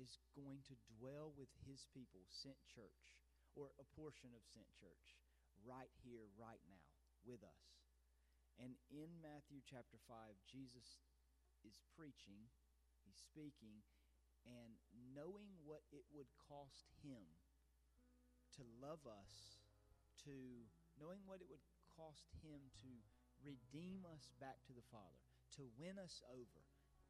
is going to dwell with his people, Sent Church, or a portion of Sent Church, right here, right now, with us. And in Matthew chapter 5, Jesus is preaching, he's speaking, and knowing what it would cost him to love us, knowing what it would cost him to redeem us back to the Father, to win us over,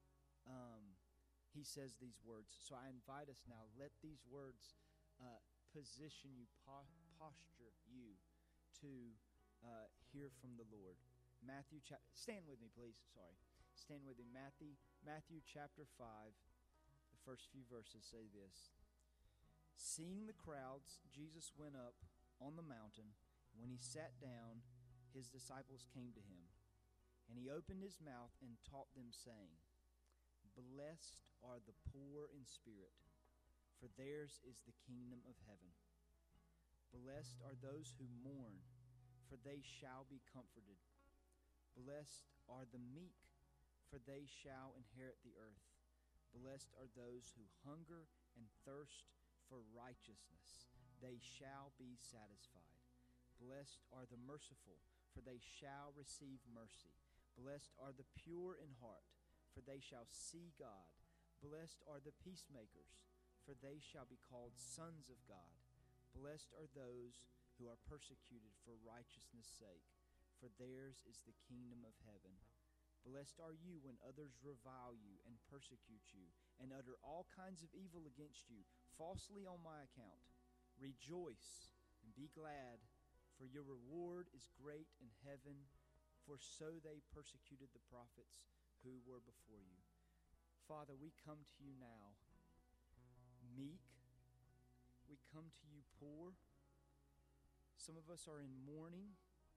he says these words. So I invite us now, let these words position you, posture you to hear from the Lord. Stand with me, please. Stand with me. Matthew chapter 5, the first few verses say this. Seeing the crowds, Jesus went up on the mountain. When he sat down, his disciples came to him. And he opened his mouth and taught them, saying, Blessed are the poor in spirit, for theirs is the kingdom of heaven. Blessed are those who mourn, for they shall be comforted. Blessed are the meek, for they shall inherit the earth. Blessed are those who hunger and thirst for righteousness. They shall be satisfied. Blessed are the merciful, for they shall receive mercy. Blessed are the pure in heart, for they shall see God. Blessed are the peacemakers, for they shall be called sons of God. Blessed are those who are persecuted for righteousness' sake, for theirs is the kingdom of heaven. Blessed are you when others revile you and persecute you, and utter all kinds of evil against you, falsely on my account. Rejoice and be glad, for your reward is great in heaven, for so they persecuted the prophets who were before you. Father, we come to you now, meek. We come to you poor. Some of us are in mourning.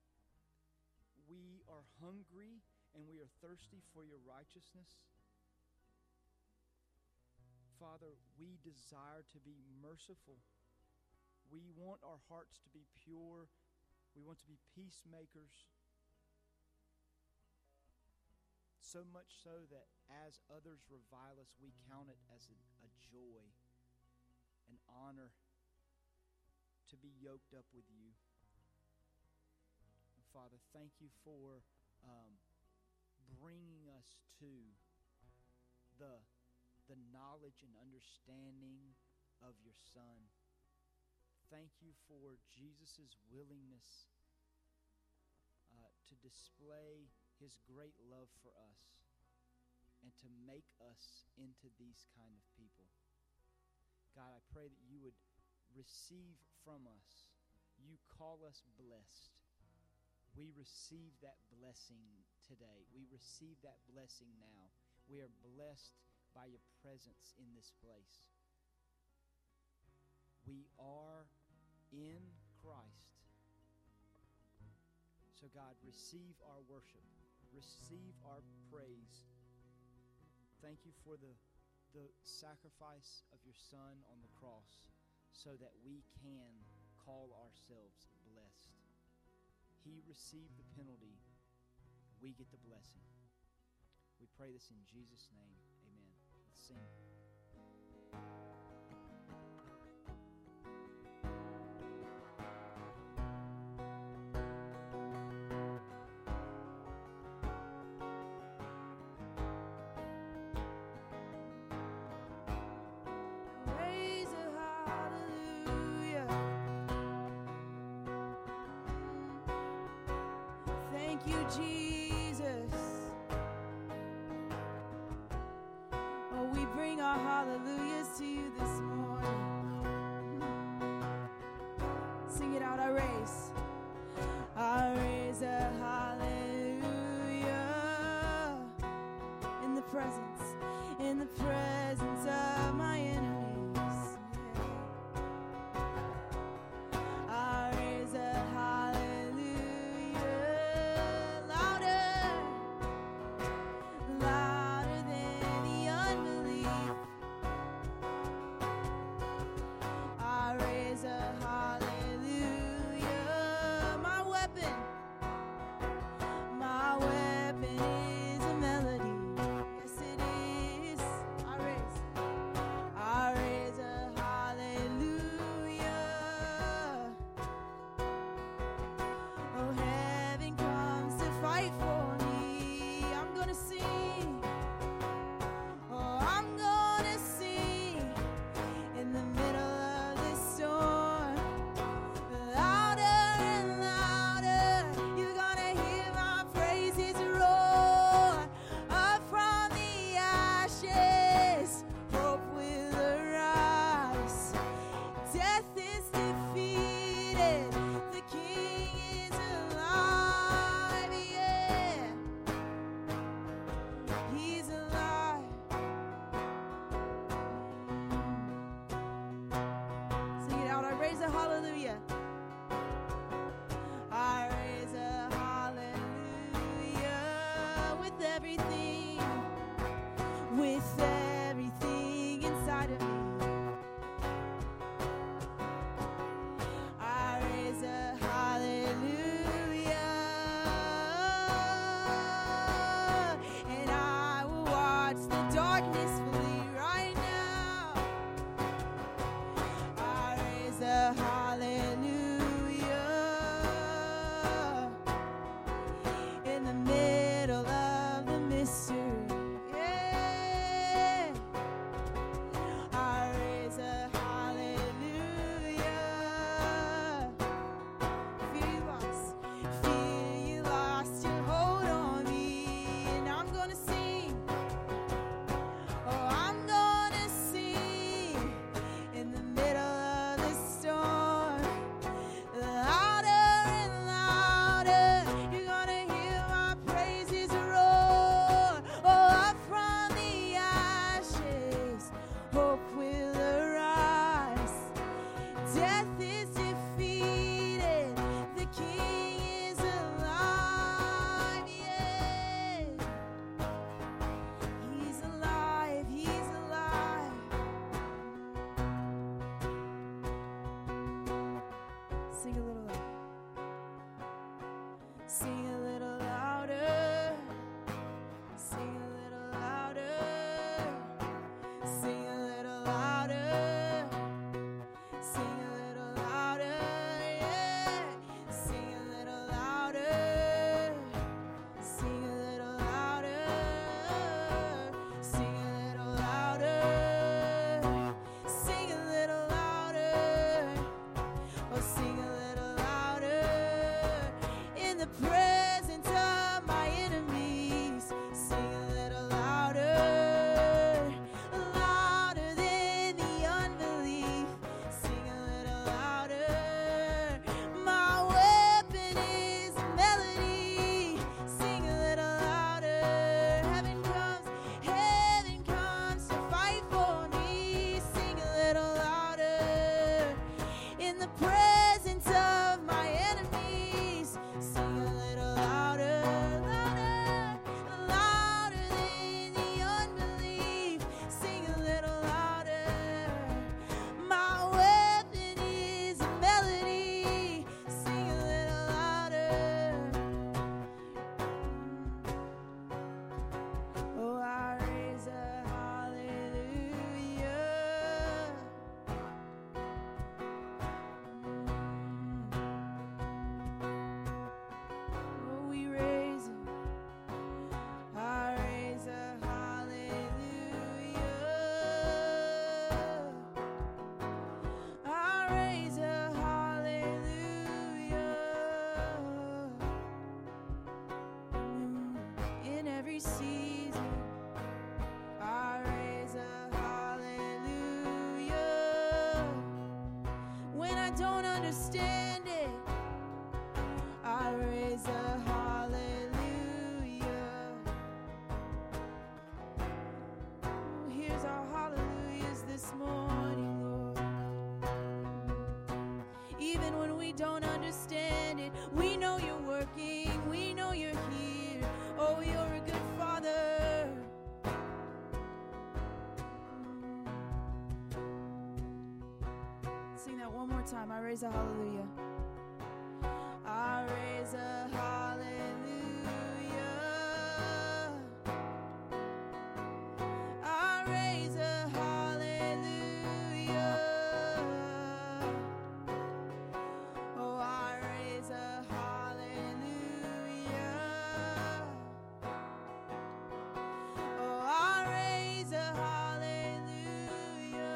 We are hungry and we are thirsty for your righteousness. Father, we desire to be merciful. We want our hearts to be pure. We want to be peacemakers. So much so that as others revile us, we count it as a joy, an honor to be yoked up with you. And Father, thank you for bringing us to the knowledge and understanding of your Son. Thank you for Jesus' willingness to display his great love for us and to make us into these kind of people. God, I pray that you would receive from us. You call us blessed. We receive that blessing today. We receive that blessing now. We are blessed by your presence in this place. We are in Christ. So God, receive our worship. Receive our praise. Thank you for the sacrifice of your Son on the cross so that we can call ourselves blessed. He received the penalty. We get the blessing. We pray this in Jesus' name. Amen. Let's sing. Jesus. Oh, we bring our hallelujahs to you this morning. Sing it out, I raise a hallelujah in the presence of my enemies. I raise a hallelujah louder than the unbelief. I raise a hallelujah. My weapon is a melody. Yes, it is. I raise with everything inside of me. I raise a hallelujah, and I will watch the darkness flee right now. I raise a hallelujah in the middle of the mystery. Yeah. I raise a hallelujah. Feel you lost your hold on me, and I'm gonna sing. Oh, I'm gonna sing in the middle of the storm. Louder and louder, you're gonna hear my praises roar. Oh, up from the ashes, hope will arise. Death is defeated, the King is alive. Yeah, He's alive, He's alive. Sing a little louder. Sing a little louder. Sing a little louder. Sing a little louder. Sing a little louder. Yeah. Sing a little louder. Sing a little louder. Sing a little louder. Sing a little louder. Oh, sing a little louder in the presence of my enemies. Sing a little louder, louder than the unbelief. Sing a little louder. My weapon is a melody. Sing a little louder. Heaven comes to fight for me. Sing a little louder in the presence of my enemies. Sing a little louder, louder, louder than the unbelief. Sing a little louder. My weapon is a melody. Sing a little louder. Oh, I raise a hallelujah. Oh, we raise it. I raise a hallelujah. I raise a hallelujah. In every season, I raise a hallelujah. When I don't understand it, I raise a hallelujah. Here's our hallelujahs this morning, Lord. Even when we don't understand it, we know you're working, we know you're here. Oh, you're a good Father. Sing that one more time. I raise a hallelujah. I raise a hallelujah. I raise a hallelujah. Oh, I raise a hallelujah. Oh, I raise a hallelujah.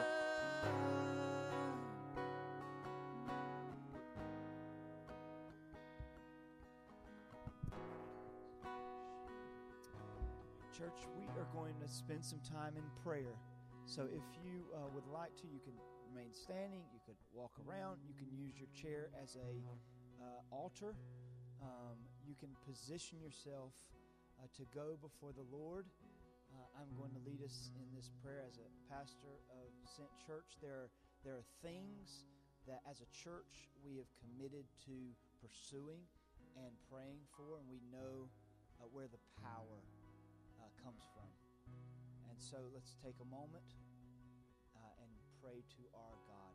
Church, we are going to spend some time in prayer. So if you would like to, you can remain standing. You could walk around. You can use your chair as a altar. You can position yourself to go before the Lord. I'm going to lead us in this prayer as a pastor of Sent Church. There are things that as a church we have committed to pursuing and praying for, and we know where the power comes from. And so let's take a moment and pray to our God.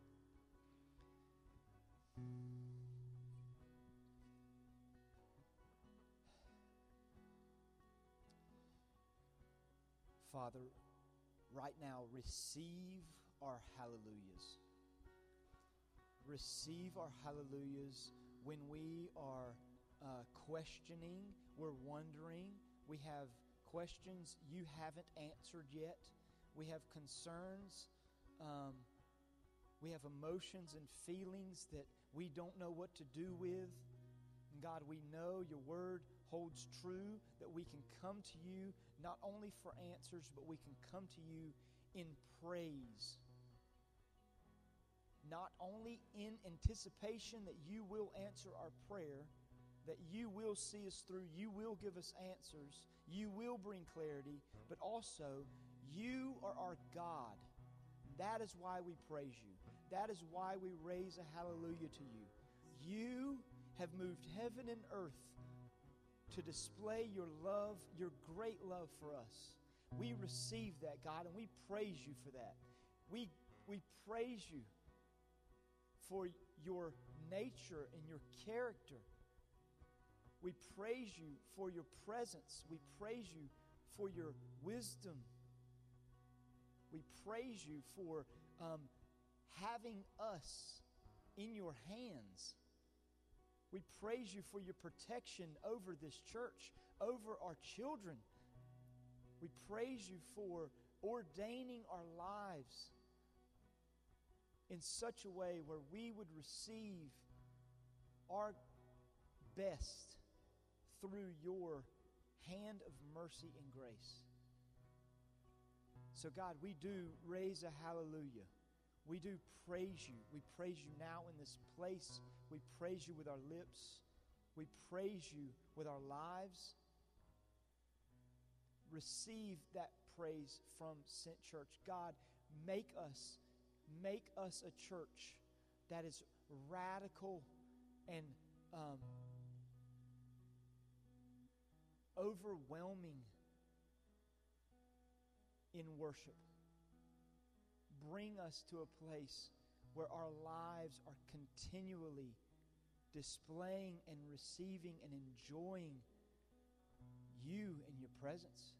Father, right now, receive our hallelujahs. Receive our hallelujahs when we are questioning, we're wondering, we have questions you haven't answered yet, we have concerns, we have emotions and feelings that we don't know what to do with. And God, we know your word holds true, that we can come to you not only for answers, but we can come to you in praise. Not only in anticipation that you will answer our prayer, that you will see us through, you will give us answers, you will bring clarity, but also you are our God. That is why we praise you. That is why we raise a hallelujah to you. You have moved heaven and earth to display your love, your great love for us. We receive that, God, and we praise you for that. We praise you for your nature and your character. We praise you for your presence. We praise you for your wisdom. We praise you for having us in your hands. We praise you for your protection over this church, over our children. We praise you for ordaining our lives in such a way where we would receive our best through your hand of mercy and grace. So God, we do raise a hallelujah. We do praise you. We praise you now in this place. We praise you with our lips. We praise you with our lives. Receive that praise from Sent Church. God, make us a church that is radical and overwhelming in worship. Bring us to a place where our lives are continually displaying and receiving and enjoying you and your presence.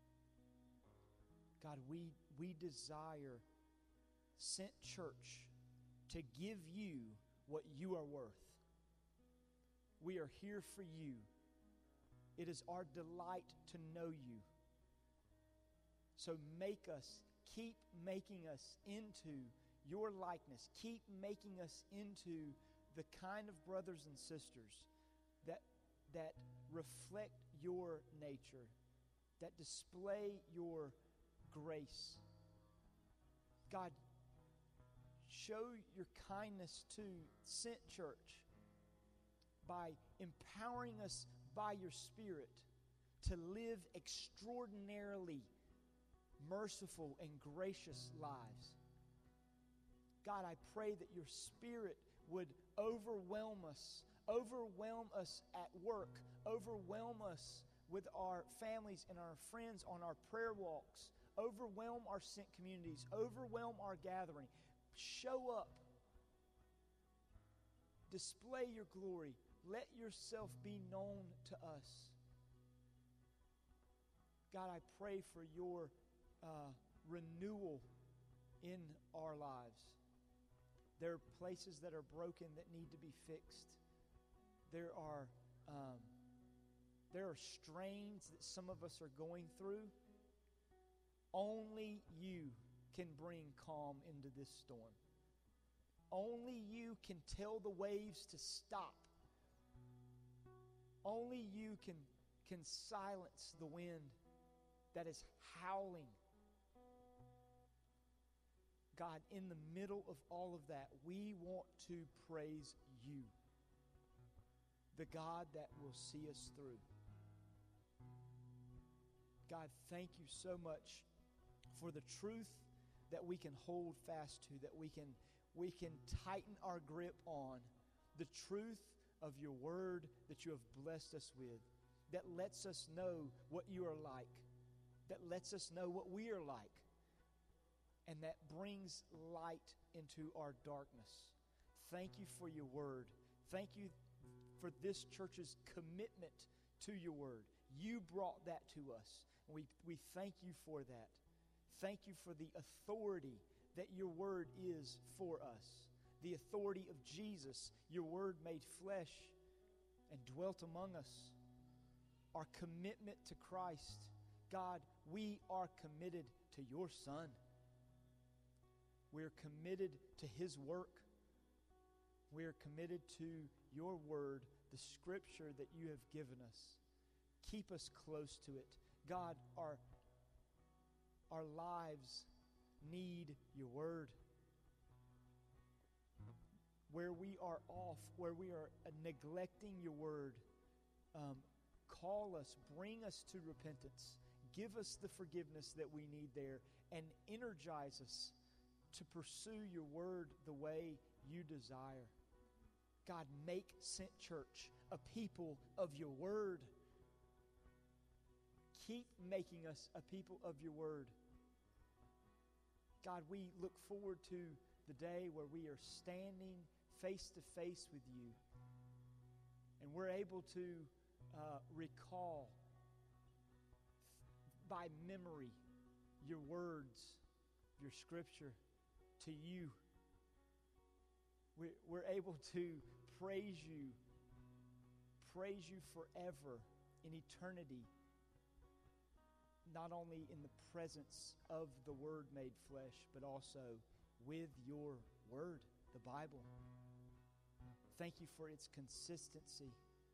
God, we desire Sent Church to give you what you are worth. We are here for you. It is our delight to know you. So keep making us into your likeness. Keep making us into the kind of brothers and sisters that reflect your nature, that display your grace. God, show your kindness to Sent Church by empowering us by your Spirit to live extraordinarily merciful and gracious lives. God, I pray that your Spirit would overwhelm us at work, overwhelm us with our families and our friends on our prayer walks, overwhelm our Sent communities, overwhelm our gathering. Show up. Display your glory. Let yourself be known to us. God, I pray for your renewal in our lives. There are places that are broken that need to be fixed. There are strains that some of us are going through. Only you can bring calm into this storm. Only you can tell the waves to stop. Only you can silence the wind that is howling. God, in the middle of all of that, we want to praise you, the God that will see us through. God, thank you so much for the truth that we can hold fast to, that we can tighten our grip on, the truth of your word that you have blessed us with, that lets us know what you are like, that lets us know what we are like, and that brings light into our darkness. Thank you for your word. Thank you for this church's commitment to your word. You brought that to us. We thank you for that. Thank you for the authority that your word is for us. The authority of Jesus, your word made flesh and dwelt among us. Our commitment to Christ. God, we are committed to your Son. We're committed to His work. We're committed to your word, the scripture that you have given us. Keep us close to it. God, our lives need your word. Where we are off, where we are neglecting your word, call us, bring us to repentance. Give us the forgiveness that we need there, and energize us to pursue your word the way you desire. God, make Sent Church a people of your word. Keep making us a people of your word. God, we look forward to the day where we are standing face to face with you, and we're able to recall by memory your words, your scripture to you. We're able to praise you forever in eternity, not only in the presence of the Word made flesh, but also with your Word, the Bible. Thank you for its consistency.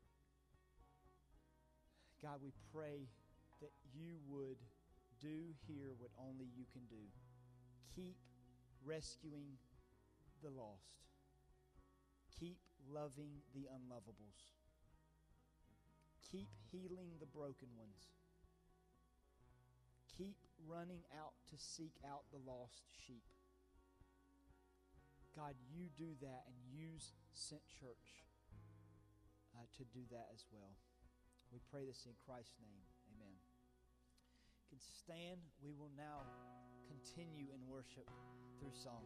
God, we pray that you would do here what only you can do. Keep rescuing the lost. Keep loving the unlovables. Keep healing the broken ones. Keep running out to seek out the lost sheep. God, you do that, and use Sent Church to do that as well. We pray this in Christ's name. Amen. You can stand. We will now continue in worship through song.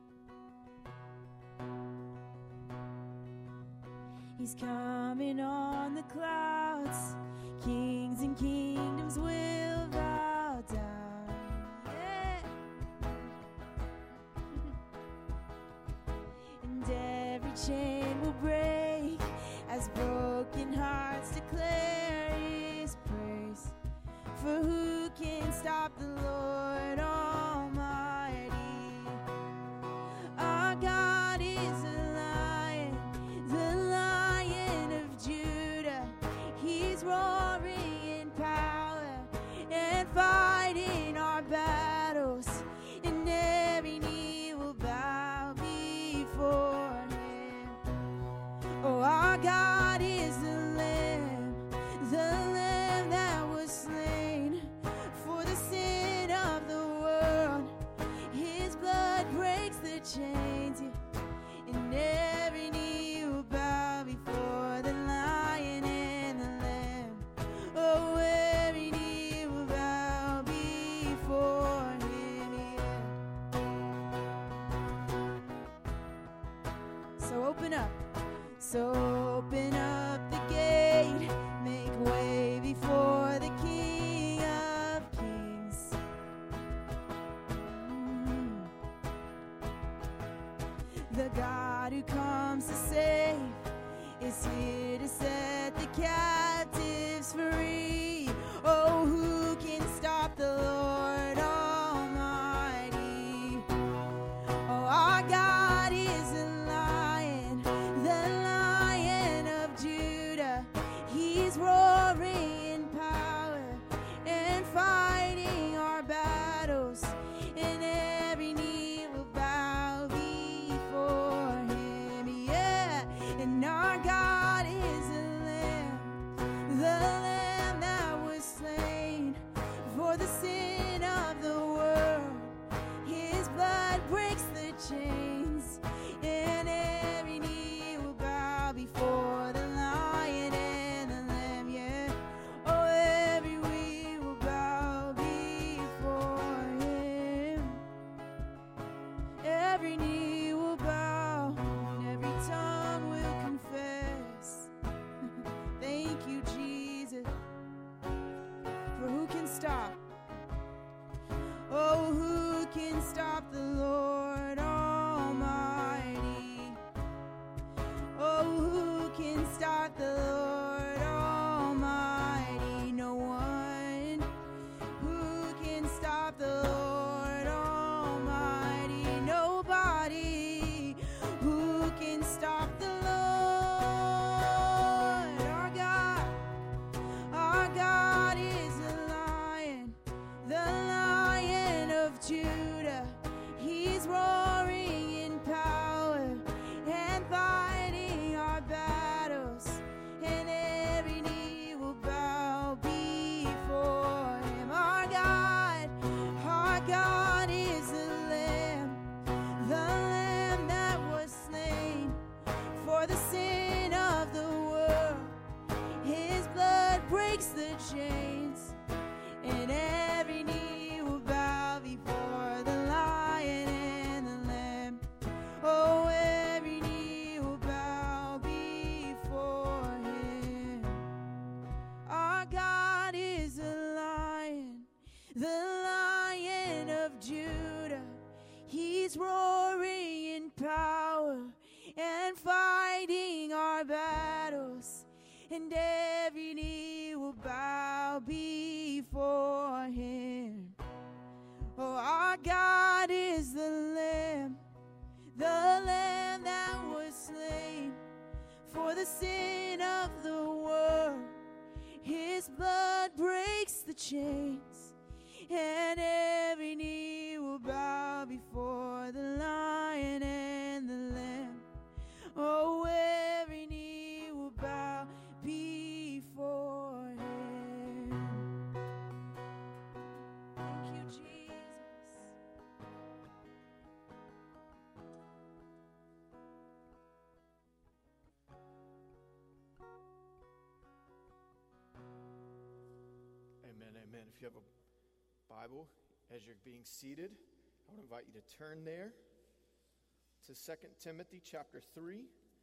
He's coming on the clouds. Kings and kingdoms will bow down. Yeah. And every chain will break as broken hearts declare His praise. For who can stop the Lord Almighty? Our God is a lion, the Lion of Judah. He's roaring in power and fighting our battles, and every knee will bow before Him. Oh, our God is the Lamb that was slain for the sin of the world. His blood breaks the chains, and every knee will bow before the Lion and the Lamb. Oh, every knee will bow before Him. Yeah. So open up the gate, make way before the King of Kings. The God who comes to save is here to set the captives free. Oh, who can stop the Lord Almighty? Oh, our God is a lion, the Lion of Judah. He's roaring in power and fighting our battles, and every knee will bow before Him. Yeah, and our God is a lamb, the Lamb that was slain for the sin of the world. His blood breaks the chains, and every knee will bow before the Lion and the Lamb. Yeah, oh, every knee will bow before every knee will bow and every tongue will confess. Thank you, Jesus. For who can stop? Oh, who can stop the Lord Almighty? Oh, who can stop the Lord Almighty? No one. Who can stop the Lord Almighty? Nobody. Who can stop the Lord? Our God is a lion, the Lion of Judah. He's roaring in power and fighting our battles, and every knee will bow before him. Our God is the Lamb that was slain for the sin of the world. His blood breaks the chains, and every knee will bow before the Lion and the Lamb. Oh, every knee will bow before him. Our God is a lion, the Lion of Judah. He's roaring in power and fighting our battles, and every knee will bow before him. Oh, our God is the Lamb that was slain for the sin of the world. His blood breaks the chains, and every knee will bow before the Lion and the Lamb. Oh, every knee will bow before him. Thank you, Jesus. Amen, amen. If you have a Bible, as you're being seated, I want to invite you to turn there to 2 Timothy chapter 3.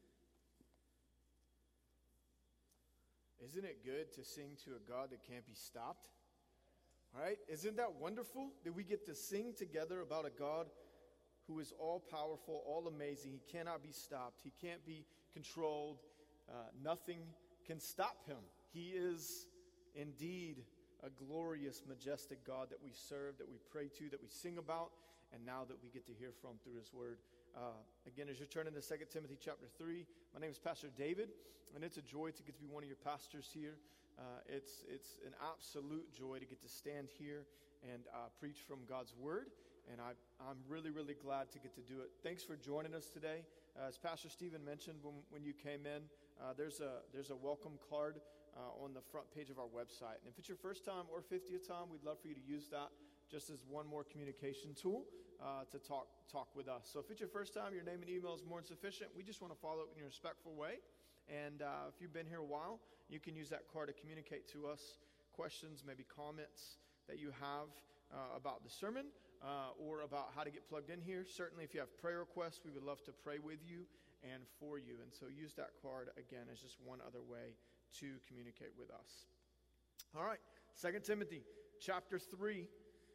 Isn't it good to sing to a God that can't be stopped? All right? Isn't that wonderful that we get to sing together about a God who is all-powerful, all-amazing. He cannot be stopped. He can't be controlled. Nothing can stop him. He is indeed a glorious, majestic God that we serve, that we pray to, that we sing about, and now that we get to hear from through his word. Again, as you're turning to 2 Timothy chapter 3, my name is Pastor David, and it's a joy to get to be one of your pastors here. It's an absolute joy to get to stand here and preach from God's word, and I'm really, really glad to get to do it. Thanks for joining us today. As Pastor Stephen mentioned when you came in, there's a welcome card on the front page of our website. And if it's your first time or 50th time, we'd love for you to use that just as one more communication tool to talk with us. So if it's your first time, your name and email is more than sufficient. We just want to follow up in a respectful way. And if you've been here a while, you can use that card to communicate to us questions, maybe comments that you have about the sermon or about how to get plugged in here. Certainly, if you have prayer requests, we would love to pray with you and for you. And so use that card, again, as just one other way to communicate with us. All right, 2 Timothy chapter 3.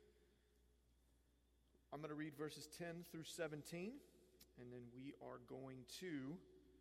I'm going to read verses 10 through 17, and then we are going to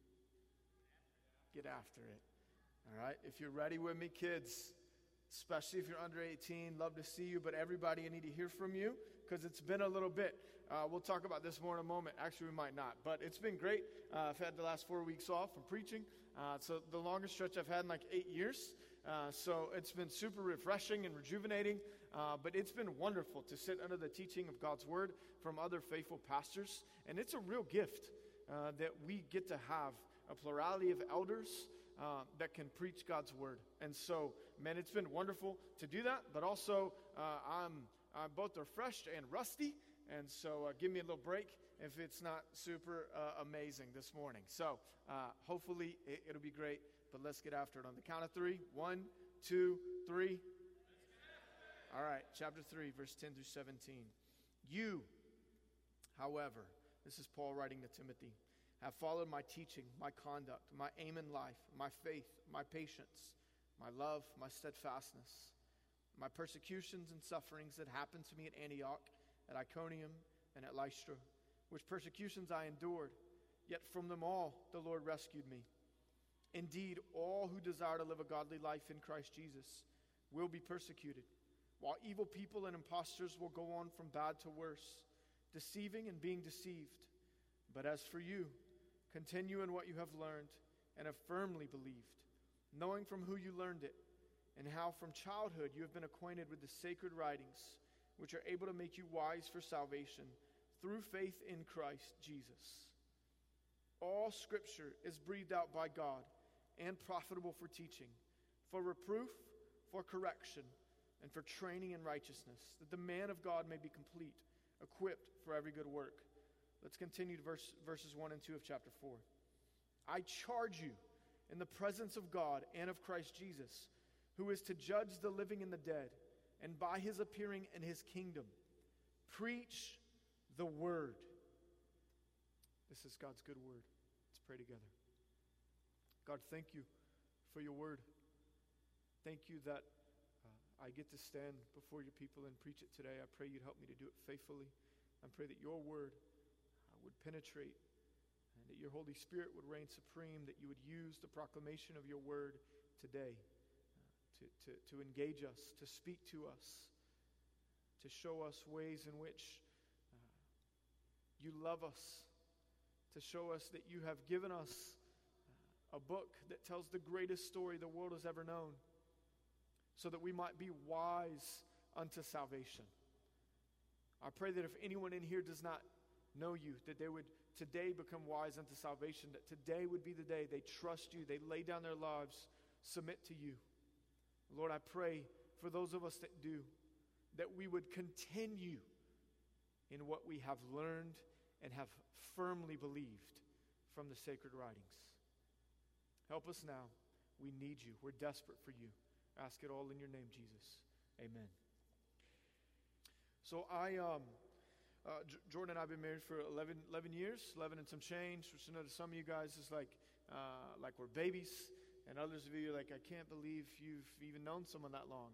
get after it. All right, if you're ready with me, kids, especially if you're under 18, love to see you, but everybody, I need to hear from you because it's been a little bit. We'll talk about this more in a moment. Actually, we might not, but it's been great. I've had the last 4 weeks off from preaching. So the longest stretch I've had in like 8 years. So it's been super refreshing and rejuvenating. But it's been wonderful to sit under the teaching of God's word from other faithful pastors. And it's a real gift that we get to have a plurality of elders that can preach God's word. And so, man, it's been wonderful to do that. But also, I'm both refreshed and rusty. And so give me a little break if it's not super amazing this morning. So hopefully it'll be great, but let's get after it on the count of 3. 1, 2, 3. All right, chapter 3, verse 10 through 17. You, however, This is Paul writing to Timothy. Have followed my teaching, my conduct, my aim in life, my faith, my patience, my love, my steadfastness, my persecutions and sufferings that happened to me at Antioch, at Iconium, and at Lystra, which persecutions I endured, yet from them all the Lord rescued me. Indeed, all who desire to live a godly life in Christ Jesus will be persecuted, while evil people and impostors will go on from bad to worse, deceiving and being deceived. But as for you, continue in what you have learned and have firmly believed, knowing from who you learned it, and how from childhood you have been acquainted with the sacred writings, which are able to make you wise for salvation through faith in Christ Jesus. All Scripture is breathed out by God and profitable for teaching, for reproof, for correction, and for training in righteousness, that the man of God may be complete, equipped for every good work. Let's continue to verses 1 and 2 of chapter 4. I charge you in the presence of God and of Christ Jesus, who is to judge the living and the dead, and by his appearing in his kingdom, preach the word. This is God's good word. Let's pray together. God, thank you for your word. Thank you that I get to stand before your people and preach it today. I pray you'd help me to do it faithfully. I pray that your word would penetrate and that your Holy Spirit would reign supreme, that you would use the proclamation of your word today to engage us, to speak to us, to show us ways in which you love us, to show us that you have given us a book that tells the greatest story the world has ever known, so that we might be wise unto salvation. I pray that if anyone in here does not know you, that they would today become wise unto salvation, that today would be the day they trust you, they lay down their lives, submit to you. Lord, I pray for those of us that do, that we would continue in what we have learned and have firmly believed from the sacred writings. Help us now. We need you. We're desperate for you. Ask it all in your name, Jesus. Amen. So Jordan and I have been married for 11 years, 11 and some change, which I know to some of you guys is like we're babies, and others of you are like, I can't believe you've even known someone that long.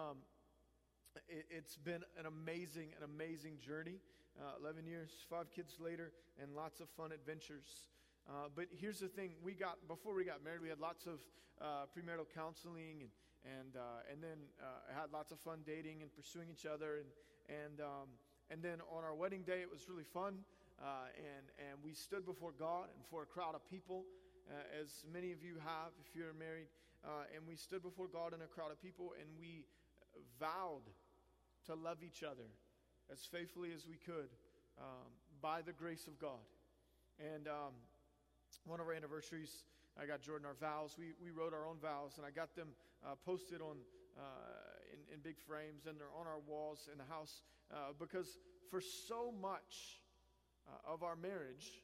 It's been an amazing journey. 11 years, 5 kids later, and lots of fun adventures. But here's the thing: before we got married, we had lots of premarital counseling, and then had lots of fun dating and pursuing each other, and then on our wedding day, it was really fun, and we stood before God and before a crowd of people, as many of you have if you're married, and we stood before God and a crowd of people, and we vowed to love each other as faithfully as we could by the grace of God. And one of our anniversaries, I got Jordan our vows. We wrote our own vows, and I got them posted on in big frames, and they're on our walls in the house, because for so much of our marriage,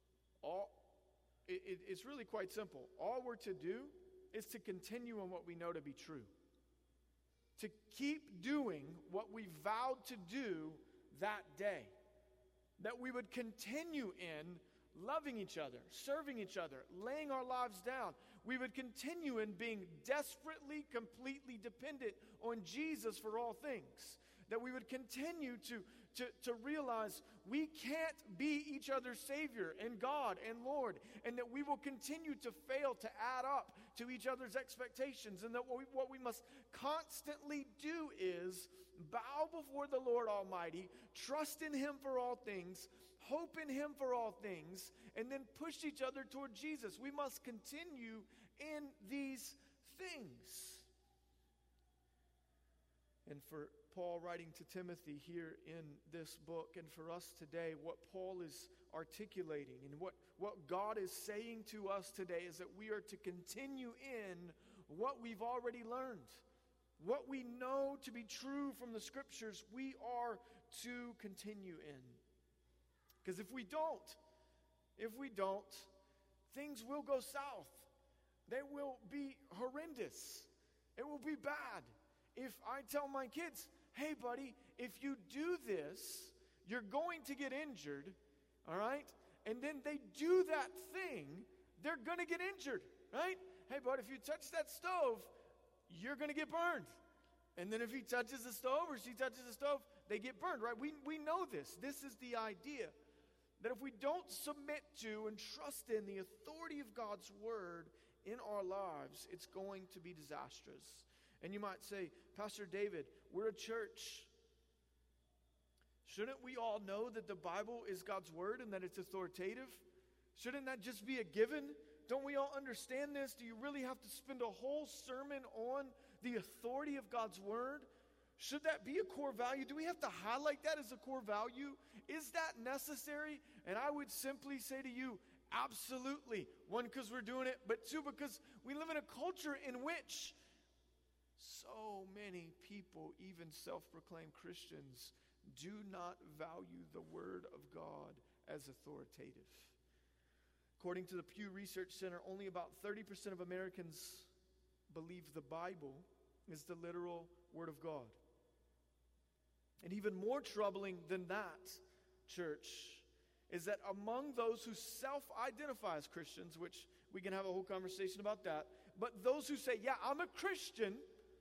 it's really quite simple. All we're to do is to continue on what we know to be true. To keep doing what we vowed to do that day. That we would continue in loving each other, serving each other, laying our lives down. We would continue in being desperately, completely dependent on Jesus for all things. That we would continue to realize we can't be each other's Savior and God and Lord, and that we will continue to fail to add up to each other's expectations, and that what we must constantly do is bow before the Lord Almighty, trust in Him for all things, hope in Him for all things, and then push each other toward Jesus. We must continue in these things. And for Paul writing to Timothy here in this book, and for us today, what Paul is articulating and what God is saying to us today is that we are to continue in what we've already learned. What we know to be true from the Scriptures, we are to continue in. Because if we don't, things will go south. They will be horrendous. It will be bad. If I tell my kids, hey buddy, if you do this, you're going to get injured, all right, and then they do that thing, they're going to get injured, right? Hey, bud, if you touch that stove, you're going to get burned. And then if he touches the stove or she touches the stove, they get burned, right? We know this. This is the idea that if we don't submit to and trust in the authority of God's word in our lives, it's going to be disastrous. And you might say, Pastor David, we're a church. Shouldn't we all know that the Bible is God's word and that it's authoritative? Shouldn't that just be a given? Don't we all understand this? Do you really have to spend a whole sermon on the authority of God's word? Should that be a core value? Do we have to highlight that as a core value? Is that necessary? And I would simply say to you, absolutely. One, because we're doing it, but two, because we live in a culture in which so many people, even self-proclaimed Christians, do not value the word of God as authoritative. According to the Pew Research Center, only about 30% of Americans believe the Bible is the literal word of God. And even more troubling than that, church, is that among those who self-identify as Christians, which we can have a whole conversation about that, but those who say, yeah, I'm a Christian,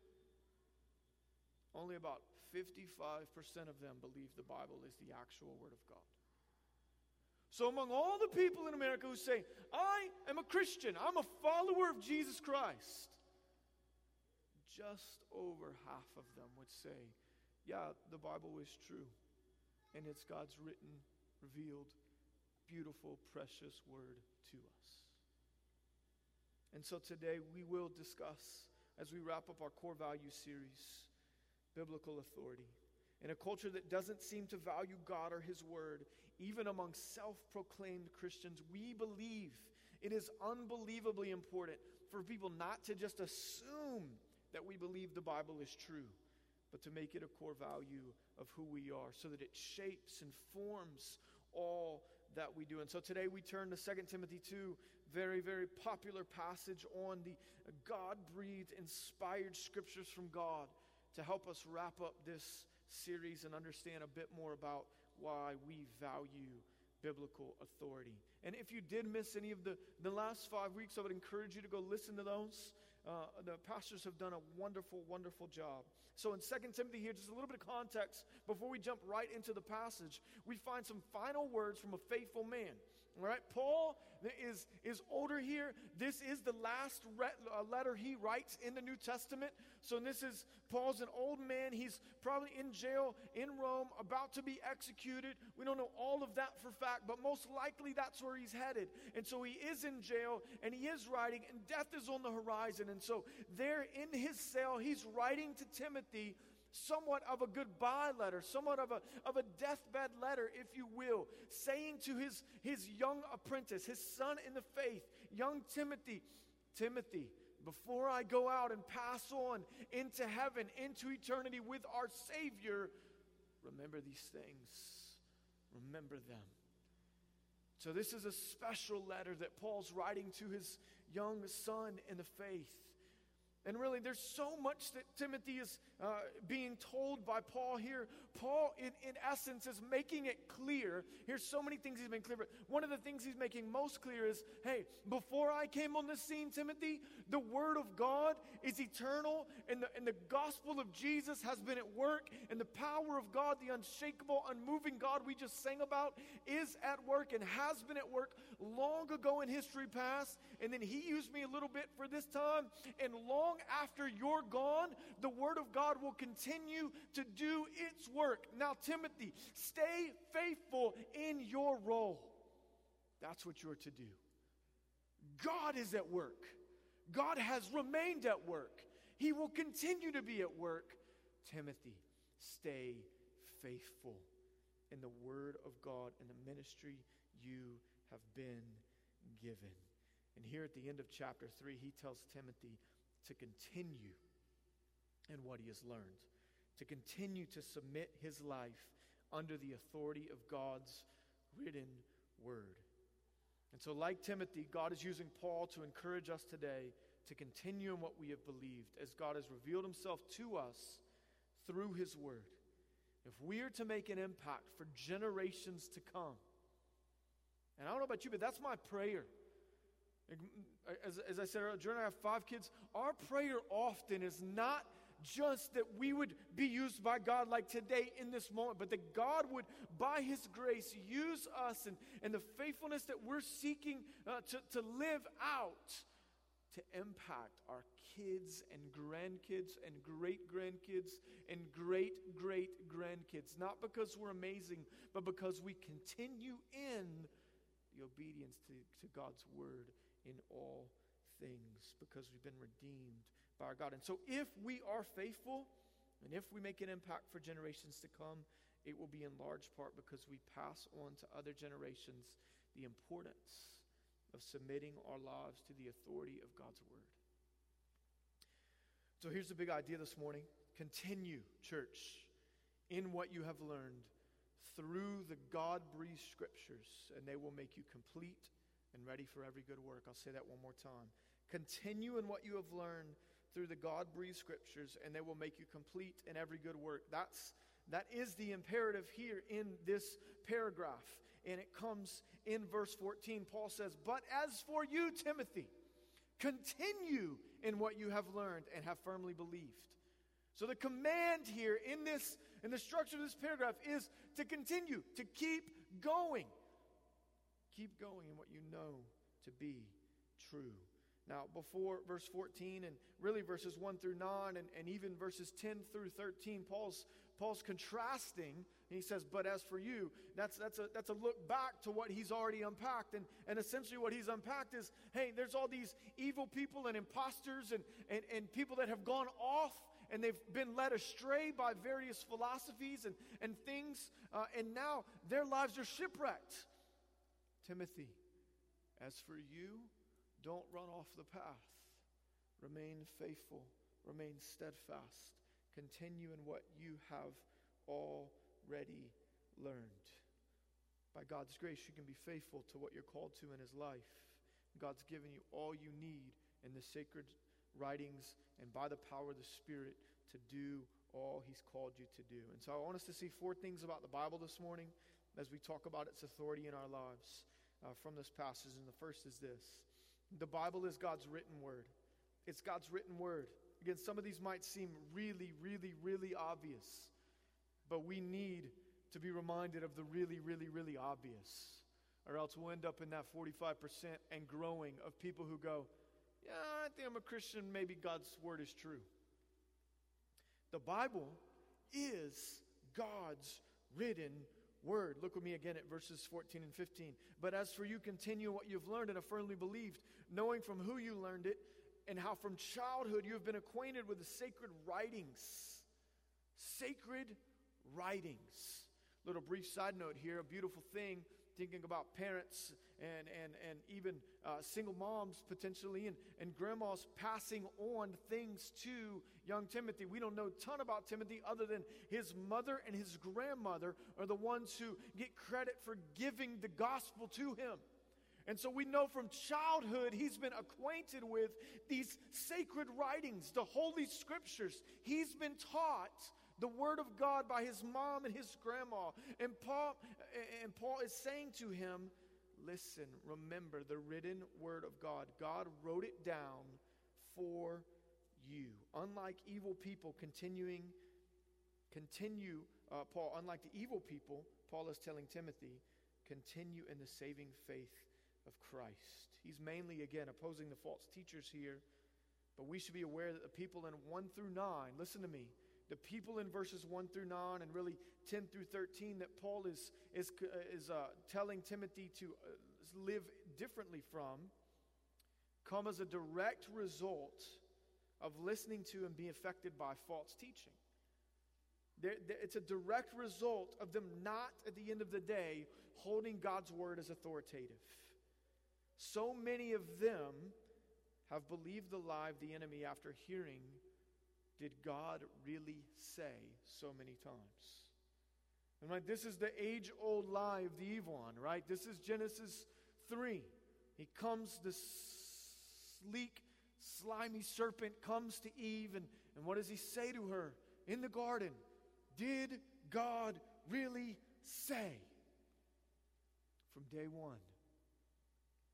only about 55% of them believe the Bible is the actual word of God. So among all the people in America who say, I am a Christian, I'm a follower of Jesus Christ, just over half of them would say, yeah, the Bible is true, and it's God's written, revealed, beautiful, precious word to us. And so today we will discuss, as we wrap up our core value series, biblical authority. In a culture that doesn't seem to value God or his word, even among self-proclaimed Christians, we believe it is unbelievably important for people not to just assume that we believe the Bible is true, but to make it a core value of who we are so that it shapes and forms all that we do. And so today we turn to 2 Timothy 2, very, very popular passage on the God-breathed, inspired scriptures from God to help us wrap up this series and understand a bit more about why we value biblical authority. And if you did miss any of the last 5 weeks, I would encourage you to go listen to those. The pastors have done a wonderful, wonderful job. So in 2 Timothy here, just a little bit of context before we jump right into the passage, we find some final words from a faithful man. All right, Paul is older here. This is the last letter he writes in the New Testament. So this is, Paul's an old man. He's probably in jail in Rome, about to be executed. We don't know all of that for fact, but most likely that's where he's headed. And so he is in jail, and he is writing, and death is on the horizon. And so there in his cell, he's writing to Timothy somewhat of a goodbye letter, somewhat of a deathbed letter, if you will, saying to his young apprentice, his son in the faith, young Timothy, Timothy, before I go out and pass on into heaven, into eternity with our Savior, remember these things. Remember them. So this is a special letter that Paul's writing to his young son in the faith. And really, there's so much that Timothy is being told by Paul here. Paul, in essence, is making it clear. Here's so many things he's making clear, but one of the things he's making most clear is, hey, before I came on the scene, Timothy, the Word of God is eternal, and the gospel of Jesus has been at work, and the power of God, the unshakable, unmoving God we just sang about, is at work and has been at work long ago in history past, and then he used me a little bit for this time, and long after you're gone, the Word of God will continue to do its work. Now, Timothy, stay faithful in your role. That's what you're to do. God is at work. God has remained at work. He will continue to be at work. Timothy, stay faithful in the Word of God and the ministry you have been given. And here at the end of chapter 3, he tells Timothy to continue in what he has learned, to continue to submit his life under the authority of God's written word. And so, like Timothy, God is using Paul to encourage us today to continue in what we have believed as God has revealed himself to us through his word. If we are to make an impact for generations to come, And I don't know about you, but that's my prayer. As I said earlier, Jordan and I have 5 kids. Our prayer often is not just that we would be used by God like today in this moment, but that God would, by His grace, use us and the faithfulness that we're seeking to live out to impact our kids and grandkids and great-grandkids and great-great-grandkids. Not because we're amazing, but because we continue in the obedience to God's word in all things, because we've been redeemed by our God. And so if we are faithful and if we make an impact for generations to come, it will be in large part because we pass on to other generations the importance of submitting our lives to the authority of God's word. So here's the big idea this morning. Continue, church, in what you have learned through the God-breathed scriptures, and they will make you complete and ready for every good work. I'll say that one more time. Continue in what you have learned through the God-breathed scriptures, and they will make you complete in every good work. That is the imperative here in this paragraph. And it comes in verse 14. Paul says, "But as for you, Timothy, continue in what you have learned and have firmly believed." So the command here in the structure of this paragraph is to continue, to keep going. Keep going in what you know to be true. Now, before verse 14 and really verses 1 through 9 and even verses 10 through 13, Paul's contrasting, and he says, "But as for you," that's a look back to what he's already unpacked. And essentially what he's unpacked is, hey, there's all these evil people and imposters and people that have gone off and they've been led astray by various philosophies and things, and now their lives are shipwrecked. Timothy, as for you, don't run off the path. Remain faithful. Remain steadfast. Continue in what you have already learned. By God's grace, you can be faithful to what you're called to in His life. God's given you all you need in the sacred writings and by the power of the Spirit to do all He's called you to do. And so I want us to see 4 things about the Bible this morning as we talk about its authority in our lives from this passage. And the first is this. The Bible is God's written word. It's God's written word. Again, some of these might seem really, really, really obvious, but we need to be reminded of the really, really, really obvious, or else we'll end up in that 45% and growing of people who go, "Yeah, I think I'm a Christian, maybe God's word is true." The Bible is God's written word. Look with me again at verses 14 and 15. "But as for you, continue what you've learned and have firmly believed, knowing from who you learned it, and how from childhood you have been acquainted with the sacred writings." Sacred writings. Little brief side note here, a beautiful thing, thinking about parents and even single moms potentially and grandmas passing on things to young Timothy. We don't know a ton about Timothy other than his mother and his grandmother are the ones who get credit for giving the gospel to him. And so we know from childhood he's been acquainted with these sacred writings, the Holy Scriptures. He's been taught the Word of God by his mom and his grandma. And Paul is saying to him, listen, remember the written Word of God. God wrote it down for you. Unlike evil people unlike the evil people, Paul is telling Timothy, continue in the saving faith of Christ. He's mainly, again, opposing the false teachers here, but we should be aware that the people in 1 through 9, listen to me, the people in verses 1 through 9 and really 10 through 13 that Paul is telling Timothy to live differently from come as a direct result of listening to and being affected by false teaching. It's a direct result of them not, at the end of the day, holding God's word as authoritative. So many of them have believed the lie of the enemy after hearing, did God really say so many times? And right, this is the age-old lie of the evil one, right? This is Genesis 3. He comes, the sleek, slimy serpent comes to Eve, and what does he say to her in the garden? Did God really say? From day one,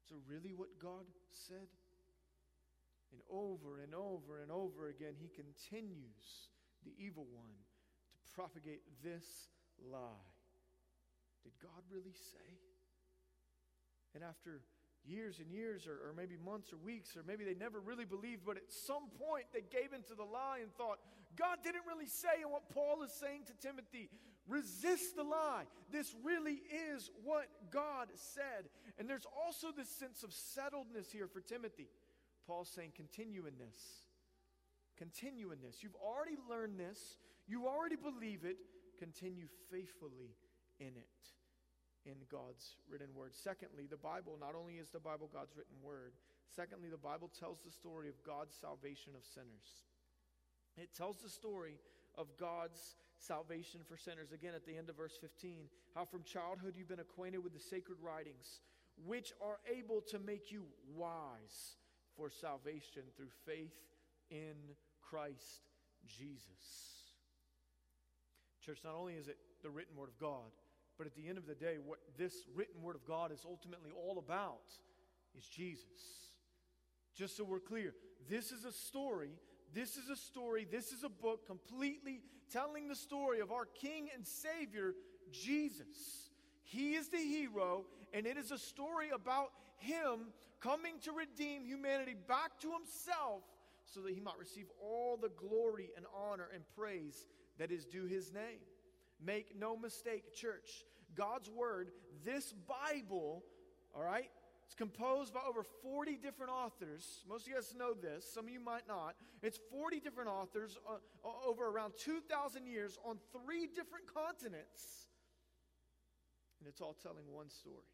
Is it really what God said? And over and over and over again, he continues, the evil one, to propagate this lie. Did God really say? And after years and years, or maybe months or weeks, or maybe they never really believed, but at some point they gave into the lie and thought, God didn't really say. And what Paul is saying to Timothy, resist the lie. This really is what God said. And there's also this sense of settledness here for Timothy. Paul's saying, continue in this. Continue in this. You've already learned this. You already believe it. Continue faithfully in it, in God's written word. Secondly, the Bible, not only is the Bible God's written word, secondly, the Bible tells the story of God's salvation of sinners. It tells the story of God's salvation for sinners. Again, at the end of verse 15, how from childhood you've been acquainted with the sacred writings, which are able to make you wise for salvation through faith in Christ Jesus. Church, not only is it the written word of God, but at the end of the day, what this written word of God is ultimately all about is Jesus. Just so we're clear, this is a story, this is a book completely telling the story of our King and Savior, Jesus. He is the hero, and it is a story about Him coming to redeem humanity back to Himself so that He might receive all the glory and honor and praise that is due His name. Make no mistake, church, God's Word, this Bible, all right, it's composed by over 40 different authors. Most of you guys know this. Some of you might not. It's 40 different authors over around 2,000 years on 3 different continents. And it's all telling one story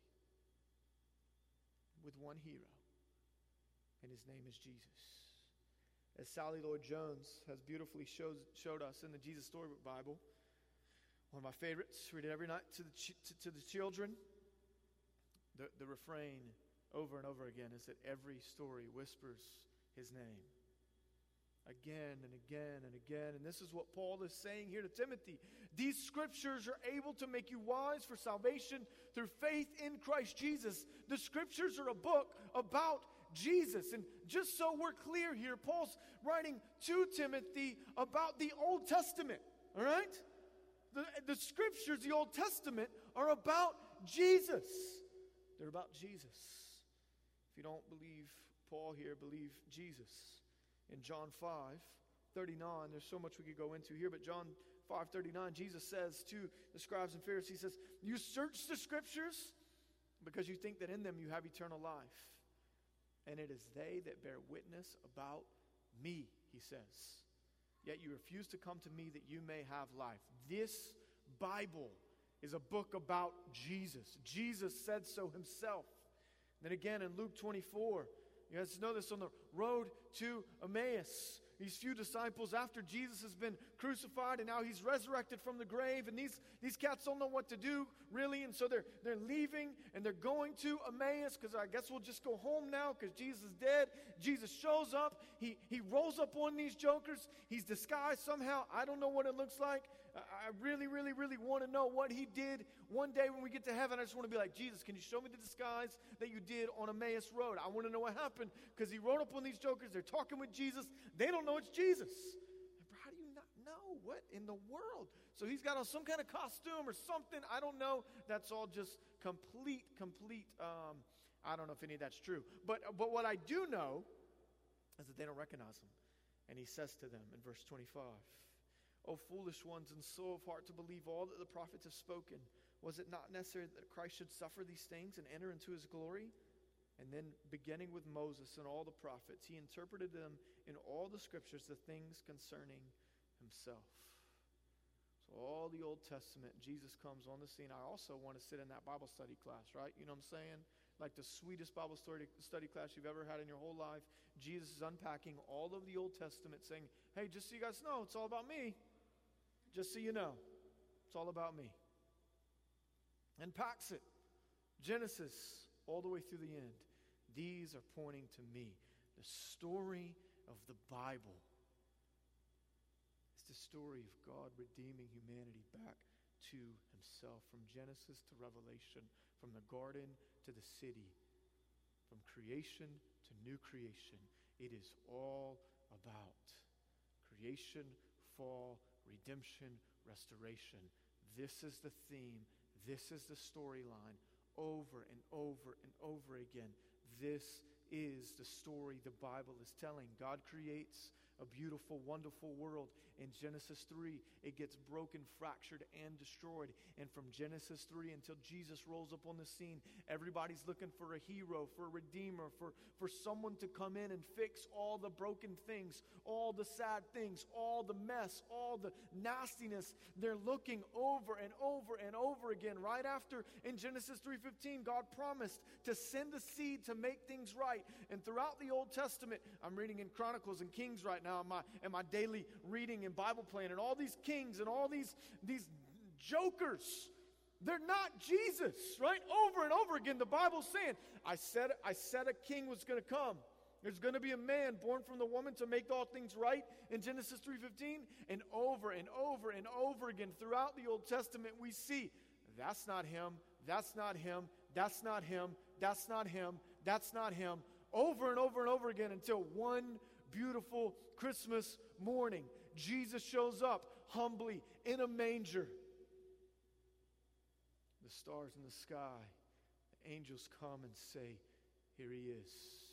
with one hero. And his name is Jesus. As Sally Lloyd Jones has beautifully showed us in the Jesus Storybook Bible, one of my favorites, read it every night to the children. The refrain over and over again is that every story whispers his name. Again and again and again. And this is what Paul is saying here to Timothy. These scriptures are able to make you wise for salvation through faith in Christ Jesus. The scriptures are a book about Jesus. And just so we're clear here, Paul's writing to Timothy about the Old Testament. All right? The scriptures, the Old Testament, are about Jesus. They're about Jesus. If you don't believe Paul here, believe Jesus. In John 5:39, there's so much we could go into here, but John 5:39, Jesus says to the scribes and Pharisees, he says, you search the scriptures because you think that in them you have eternal life. And it is they that bear witness about me, he says. Yet you refuse to come to me that you may have life. This Bible is a book about Jesus. Jesus said so himself. Then again in Luke 24, you guys know this, on the road to Emmaus, these few disciples, after Jesus has been crucified and now he's resurrected from the grave, and these cats don't know what to do really, and so they're leaving and they're going to Emmaus because I guess we'll just go home now because Jesus is dead. Jesus shows up, he rolls up on these jokers, he's disguised somehow. I don't know what it looks like. I really, really, really want to know what he did one day when we get to heaven. I just want to be like, Jesus, can you show me the disguise that you did on Emmaus Road? I want to know what happened because he rode up on these jokers. They're talking with Jesus. They don't know it's Jesus. How do you not know? What in the world? So he's got on some kind of costume or something. I don't know. That's all just complete. I don't know if any of that's true. But what I do know is that they don't recognize him. And he says to them in verse 25, O foolish ones, and slow of heart to believe all that the prophets have spoken. Was it not necessary that Christ should suffer these things and enter into his glory? And then beginning with Moses and all the prophets, he interpreted them in all the scriptures, the things concerning himself. So all the Old Testament, Jesus comes on the scene. I also want to sit in that Bible study class, right? You know what I'm saying? Like the sweetest Bible study class you've ever had in your whole life. Jesus is unpacking all of the Old Testament, saying, hey, just so you guys know, it's all about me. Just so you know, it's all about me. Unpacks it. Genesis, all the way through the end. These are pointing to me. The story of the Bible. It's the story of God redeeming humanity back to himself. From Genesis to Revelation. From the garden to the city. From creation to new creation, it is all about creation, fall, redemption, restoration. This is the theme. This is the storyline over and over and over again. This is the story the Bible is telling. God creates a beautiful, wonderful world. In Genesis 3, it gets broken, fractured, and destroyed. And from Genesis 3 until Jesus rolls up on the scene, everybody's looking for a hero, for a redeemer, for someone to come in and fix all the broken things, all the sad things, all the mess, all the nastiness. They're looking over and over and over again. Right after, in Genesis 3:15, God promised to send a seed to make things right. And throughout the Old Testament, I'm reading in Chronicles and Kings right now in my daily reading and Bible plan, and all these kings and all these jokers, they're not Jesus, right? Over and over again, the Bible's saying, I said a king was going to come. There's going to be a man born from the woman to make all things right in Genesis 3:15. And over and over and over again throughout the Old Testament, we see that's not him, that's not him, that's not him, that's not him, that's not him. Over and over and over again until one beautiful Christmas morning, Jesus shows up humbly in a manger. The stars in the sky, the angels come and say, here he is,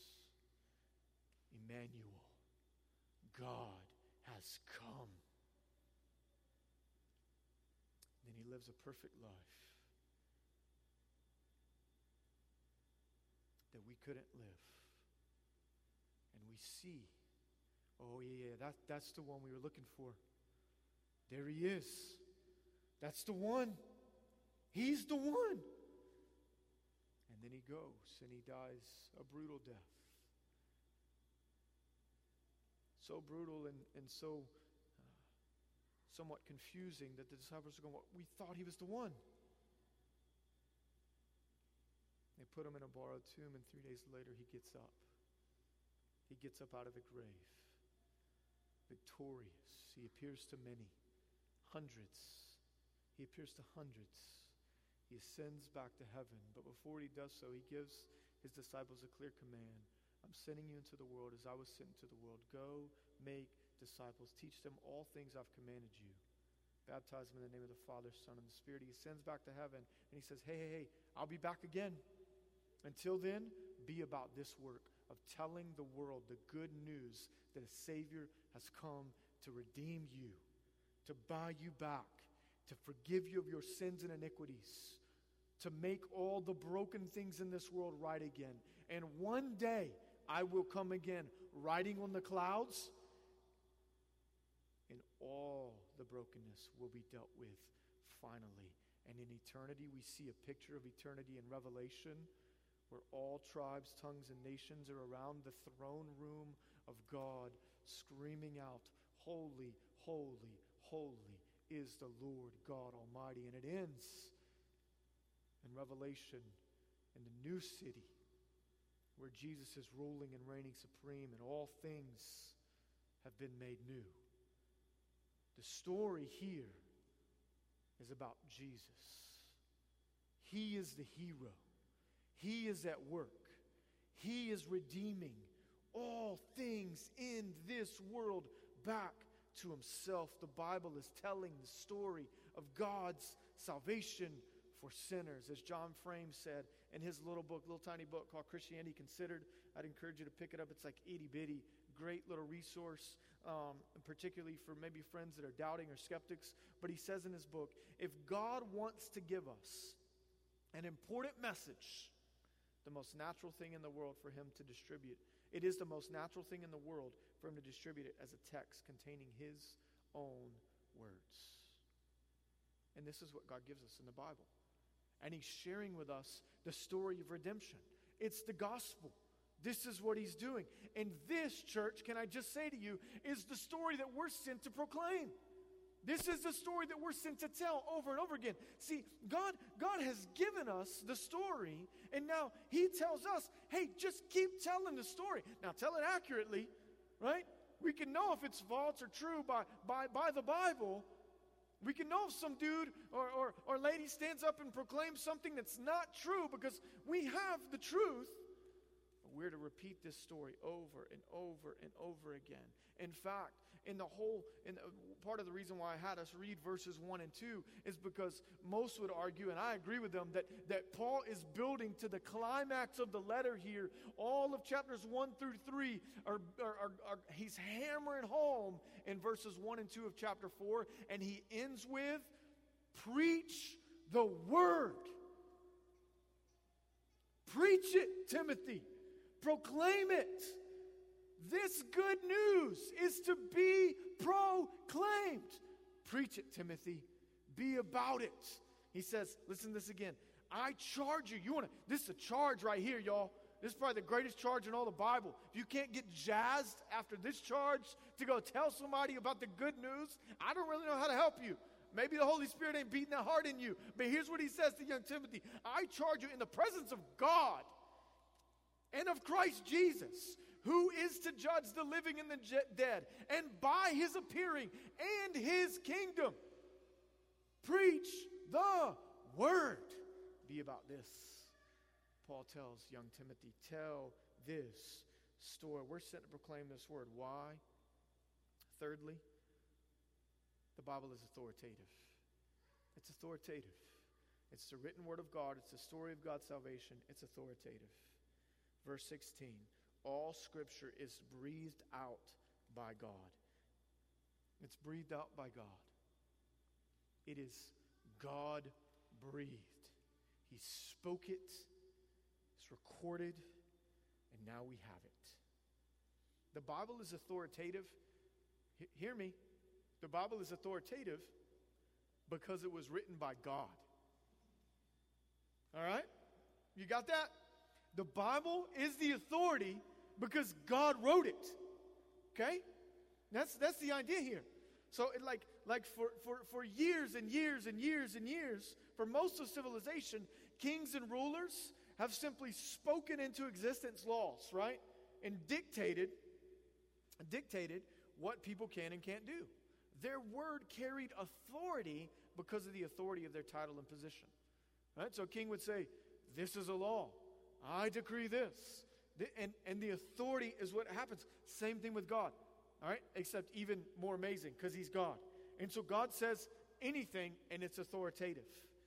Emmanuel. God has come. Then he lives a perfect life that we couldn't live. And we see, oh yeah, that's the one we were looking for. There he is. That's the one. He's the one. And then he goes and he dies a brutal death. So brutal and so somewhat confusing that the disciples are going, we thought he was the one. They put him in a borrowed tomb, and 3 days later he gets up. He gets up out of the grave, victorious. He appears to many, hundreds. He appears to hundreds. He ascends back to heaven, but before he does so, he gives his disciples a clear command. I'm sending you into the world as I was sent into the world. Go make disciples. Teach them all things I've commanded you. Baptize them in the name of the Father, Son, and the Spirit. He ascends back to heaven, and he says, hey, I'll be back again. Until then, be about this work of telling the world the good news that a Savior has come to redeem you, to buy you back, to forgive you of your sins and iniquities, to make all the broken things in this world right again. And one day, I will come again, riding on the clouds, and all the brokenness will be dealt with finally. And in eternity, we see a picture of eternity in Revelation, where all tribes, tongues, and nations are around the throne room of God, screaming out, holy, holy, holy is the Lord God Almighty. And it ends in Revelation in the new city, where Jesus is ruling and reigning supreme, and all things have been made new. The story here is about Jesus. He is the hero. He is at work. He is redeeming all things in this world back to himself. The Bible is telling the story of God's salvation for sinners. As John Frame said in his little tiny book called Christianity Considered, I'd encourage you to pick it up. It's like itty bitty, great little resource, particularly for maybe friends that are doubting or skeptics. But he says in his book, if God wants to give us an important message, the most natural thing in the world for him to distribute, it is the most natural thing in the world for him to distribute it as a text containing his own words. And this is what God gives us in the Bible. And he's sharing with us the story of redemption. It's the gospel. This is what he's doing. And this, church, can I just say to you, is the story that we're sent to proclaim. This is the story that we're sent to tell over and over again. See, God has given us the story, and now he tells us, hey, just keep telling the story. Now, tell it accurately, right? We can know if it's false or true by the Bible. We can know if some dude or lady stands up and proclaims something that's not true, because we have the truth. we're to repeat this story over and over and over again. In fact, part of the reason why I had us read verses 1 and 2 is because most would argue, and I agree with them, that Paul is building to the climax of the letter here. All of chapters 1 through 3 he's hammering home in verses 1 and 2 of chapter 4, and he ends with, preach the word. Preach it, Timothy. Proclaim it. This good news is to be proclaimed. Preach it, Timothy. Be about it. He says, listen to this again. I charge you. This is a charge right here, y'all. This is probably the greatest charge in all the Bible. If you can't get jazzed after this charge to go tell somebody about the good news, I don't really know how to help you. Maybe the Holy Spirit ain't beating that heart in you. But here's what he says to young Timothy. I charge you in the presence of God and of Christ Jesus, who is to judge the living and the dead, and by his appearing and his kingdom, preach the word. Be about this. Paul tells young Timothy, tell this story. We're sent to proclaim this word. Why? Thirdly, the Bible is authoritative. It's authoritative. It's the written word of God. It's the story of God's salvation. It's authoritative. Verse 16, all Scripture is breathed out by God. It's breathed out by God. It is God-breathed. He spoke it, it's recorded, and now we have it. The Bible is authoritative. Hear me. The Bible is authoritative because it was written by God. All right? You got that? The Bible is the authority because God wrote it. Okay? That's the idea here. So for years and years and years and years, for most of civilization, kings and rulers have simply spoken into existence laws, right? And dictated what people can and can't do. Their word carried authority because of the authority of their title and position. Right? So a king would say, this is a law. I decree this. And the authority is what happens. Same thing with God. All right? Except even more amazing because he's God. And so God says anything and it's authoritative.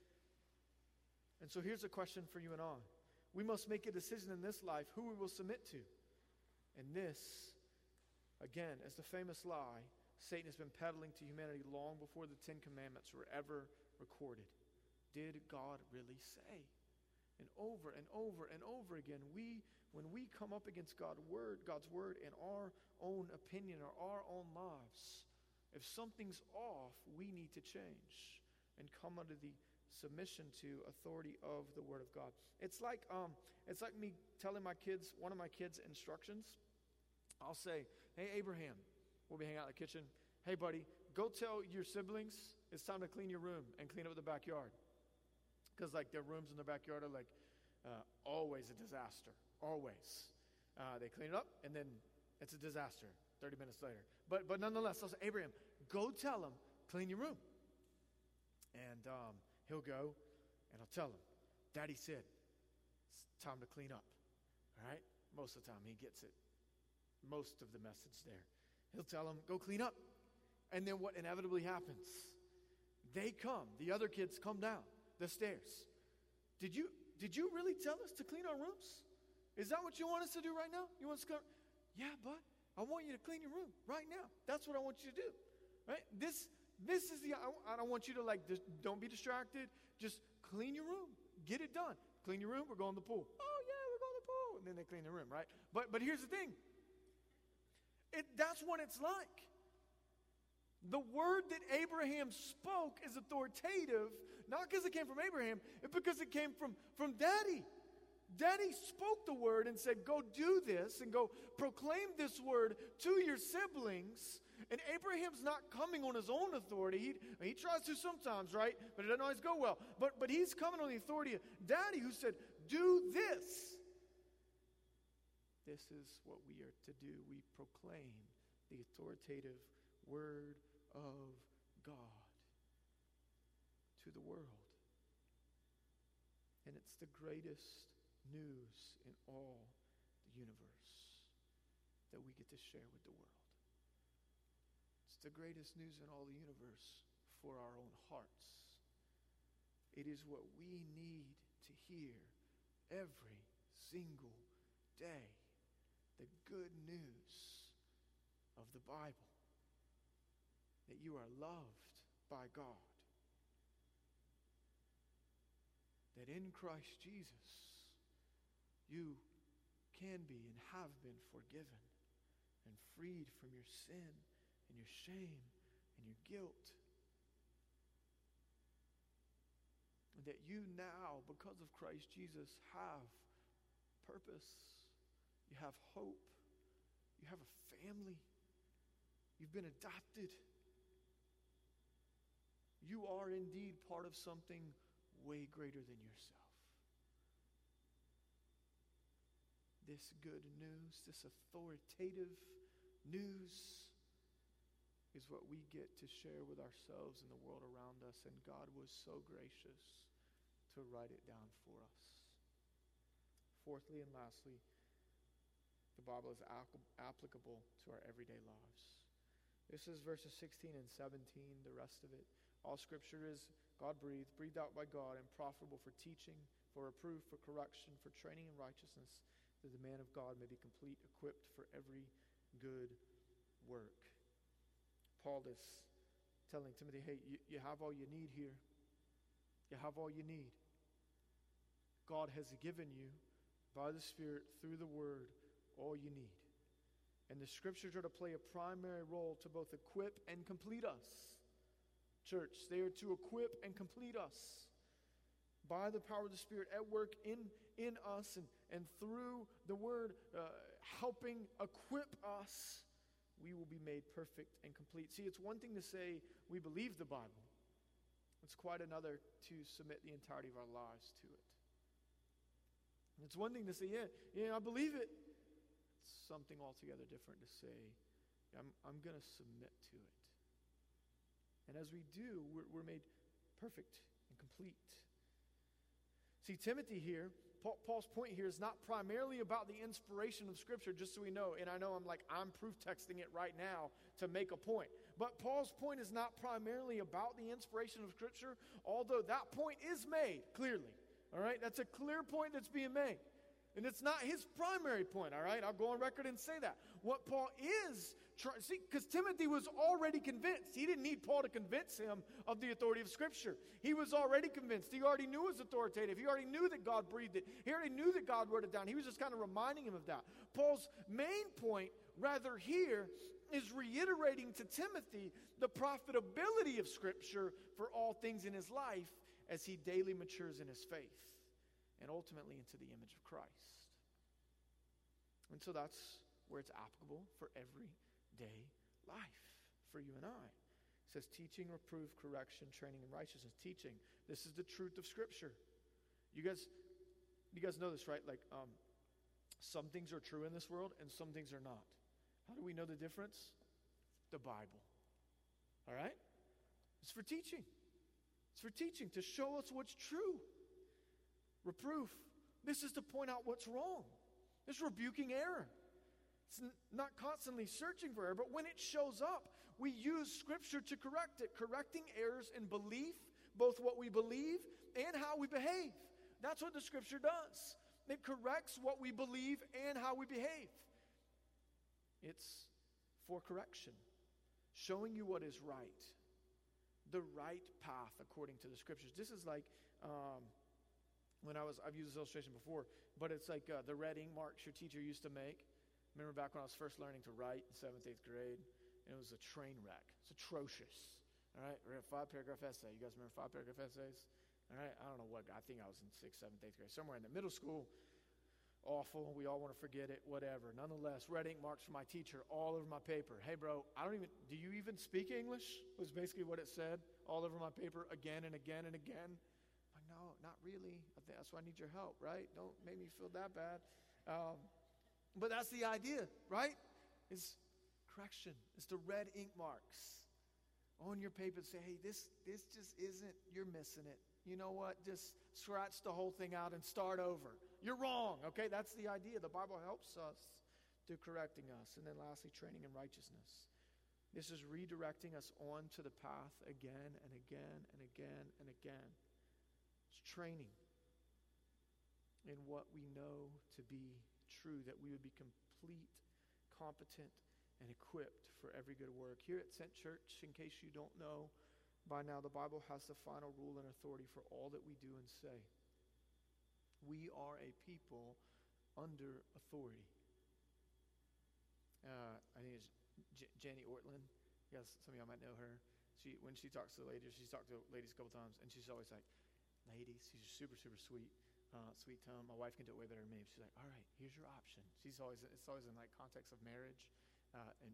And so here's a question for you and I. We must make a decision in this life who we will submit to. And this, again, as the famous lie Satan has been peddling to humanity long before the Ten Commandments were ever recorded. Did God really say? And over and over and over again, when we come up against God's word in our own opinion or our own lives, if something's off, we need to change and come under the submission to authority of the word of God. It's like me telling one of my kids instructions. I'll say, hey, Abraham, we'll be hanging out in the kitchen. Hey, buddy, go tell your siblings it's time to clean your room and clean up the backyard. Because their rooms in the backyard are always a disaster. Always. They clean it up and then it's a disaster 30 minutes later. But nonetheless, I'll say, Abraham, go tell them, clean your room. And he'll go and I'll tell him, Daddy said, it's time to clean up. All right? Most of the time he gets it. Most of the message there. He'll tell them, go clean up. And then what inevitably happens? They come. The other kids come down the stairs. Did you really tell us to clean our rooms? Is that what you want us to do right now? You want us to come? Yeah, but I want you to clean your room right now. That's what I want you to do. Right? This is I don't want you to don't be distracted. Just clean your room. Get it done. Clean your room, we're going to the pool. Oh yeah, we're going to the pool. And then they clean the room, right? But here's the thing. That's what it's like. The word that Abraham spoke is authoritative, not because it came from Abraham, but because it came from Daddy. Daddy spoke the word and said, go do this and go proclaim this word to your siblings. And Abraham's not coming on his own authority. He tries to sometimes, right? But it doesn't always go well. But he's coming on the authority of Daddy, who said, do this. This is what we are to do. We proclaim the authoritative word of God to the world. And it's the greatest news in all the universe that we get to share with the world. It's the greatest news in all the universe for our own hearts. It is what we need to hear every single day. The good news of the Bible. That you are loved by God. That in Christ Jesus, you can be and have been forgiven and freed from your sin and your shame and your guilt. And that you now, because of Christ Jesus, have purpose. You have hope. You have a family. You've been adopted. You are indeed part of something way greater than yourself. This good news, this authoritative news, is what we get to share with ourselves and the world around us. And God was so gracious to write it down for us. Fourthly and lastly, the Bible is applicable to our everyday lives. This is verses 16 and 17, the rest of it. All Scripture is God-breathed, breathed out by God, and profitable for teaching, for reproof, for correction, for training in righteousness, that the man of God may be complete, equipped for every good work. Paul is telling Timothy, hey, you have all you need here. You have all you need. God has given you, by the Spirit, through the Word, all you need. And the Scriptures are to play a primary role to both equip and complete us. Church, they are to equip and complete us by the power of the Spirit at work in us and through the Word helping equip us. We will be made perfect and complete. See, it's one thing to say we believe the Bible. It's quite another to submit the entirety of our lives to it. And it's one thing to say, yeah, I believe it. It's something altogether different to say, I'm going to submit to it. And as we do, we're made perfect and complete. See, Timothy here, Paul's point here is not primarily about the inspiration of Scripture, just so we know. And I know I'm proof texting it right now to make a point. But Paul's point is not primarily about the inspiration of Scripture, although that point is made clearly. All right? That's a clear point that's being made. And it's not his primary point, all right? I'll go on record and say that. What Paul is trying, see, because Timothy was already convinced. He didn't need Paul to convince him of the authority of Scripture. He was already convinced. He already knew it was authoritative. He already knew that God breathed it. He already knew that God wrote it down. He was just kind of reminding him of that. Paul's main point, rather here, is reiterating to Timothy the profitability of Scripture for all things in his life as he daily matures in his faith and ultimately into the image of Christ. And so that's where it's applicable for everyday life for you and I. It says teaching, reproof, correction, training in righteousness. Teaching. This is the truth of Scripture. You guys know this, right? Some things are true in this world and some things are not. How do we know the difference? The Bible. All right? It's for teaching. It's for teaching, to show us what's true. Reproof. This is to point out what's wrong. It's rebuking error. It's not constantly searching for error, but when it shows up, we use Scripture to correct it, correcting errors in belief, both what we believe and how we behave. That's what the Scripture does. It corrects what we believe and how we behave. It's for correction, showing you what is right, the right path according to the Scriptures. This is like I've used this illustration before, but it's like the red ink marks your teacher used to make. Remember back when I was first learning to write in 7th, 8th grade, and it was a train wreck. It's atrocious. All right, we had a 5-paragraph essay. You guys remember 5-paragraph essays? All right, I don't know what, I think I was in 6th, 7th, 8th grade, somewhere in the middle school. Awful, we all want to forget it, whatever. Nonetheless, red ink marks from my teacher all over my paper. Hey bro, do you even speak English? Was basically what it said, all over my paper again and again and again. I'm like, no, not really. I think that's why I need your help, right? Don't make me feel that bad. But that's the idea, right? It's correction. It's the red ink marks on your paper. Say, hey, this just isn't, you're missing it. You know what? Just scratch the whole thing out and start over. you're wrong. Okay, that's the idea. The Bible helps us through correcting us. And then lastly, training in righteousness. This is redirecting us onto the path again and again and again and again. It's training in what we know to be true, that we would be complete, competent, and equipped for every good work. Here at Sent Church, in case you don't know by now, the Bible has the final rule and authority for all that we do and say. We are a people under authority. I think it's Jenny Ortland. Yes, some of y'all might know her. When she talks to ladies, she's talked to ladies a couple times, and she's always like, ladies, she's super, super sweet. Sweet tone. My wife can do it way better than me. She's like, all right, here's your option. It's always in like context of marriage. And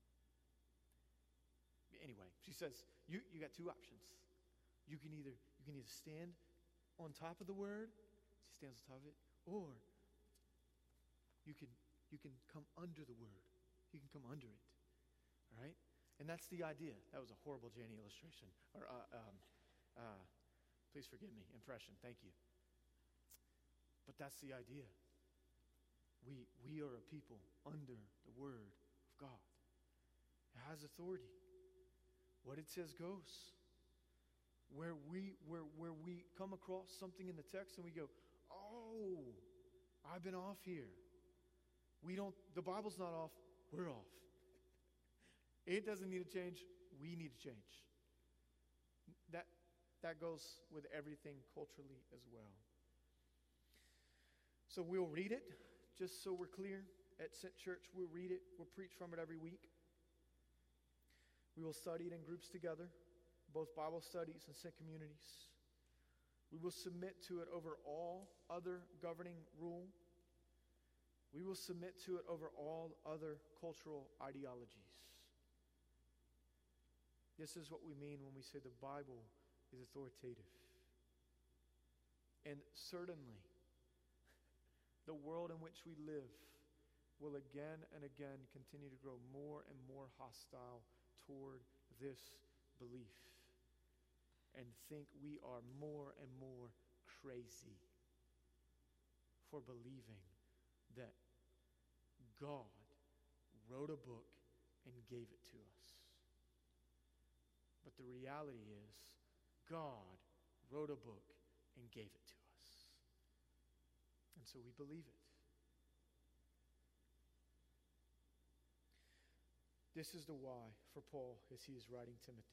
anyway, she says, you got two options. You can either stand on top of the word, she stands on top of it, or you can come under the word. You can come under it. All right? And that's the idea. That was a horrible Janie illustration. Or please forgive me, impression. Thank you. But that's the idea. We are a people under the word of God. It has authority. What it says goes. Where we come across something in the text and we go, oh, I've been off here. The Bible's not off, we're off. It doesn't need to change, we need to change. That goes with everything culturally as well. So we'll read it, just so we're clear. At Sent Church, we'll read it. We'll preach from it every week. We will study it in groups together, both Bible studies and Sent communities. We will submit to it over all other governing rule. We will submit to it over all other cultural ideologies. This is what we mean when we say the Bible is authoritative. And certainly, the world in which we live will again and again continue to grow more and more hostile toward this belief and think we are more and more crazy for believing that God wrote a book and gave it to us. But the reality is, God wrote a book and gave it to us. And so we believe it. This is the why for Paul as he is writing Timothy.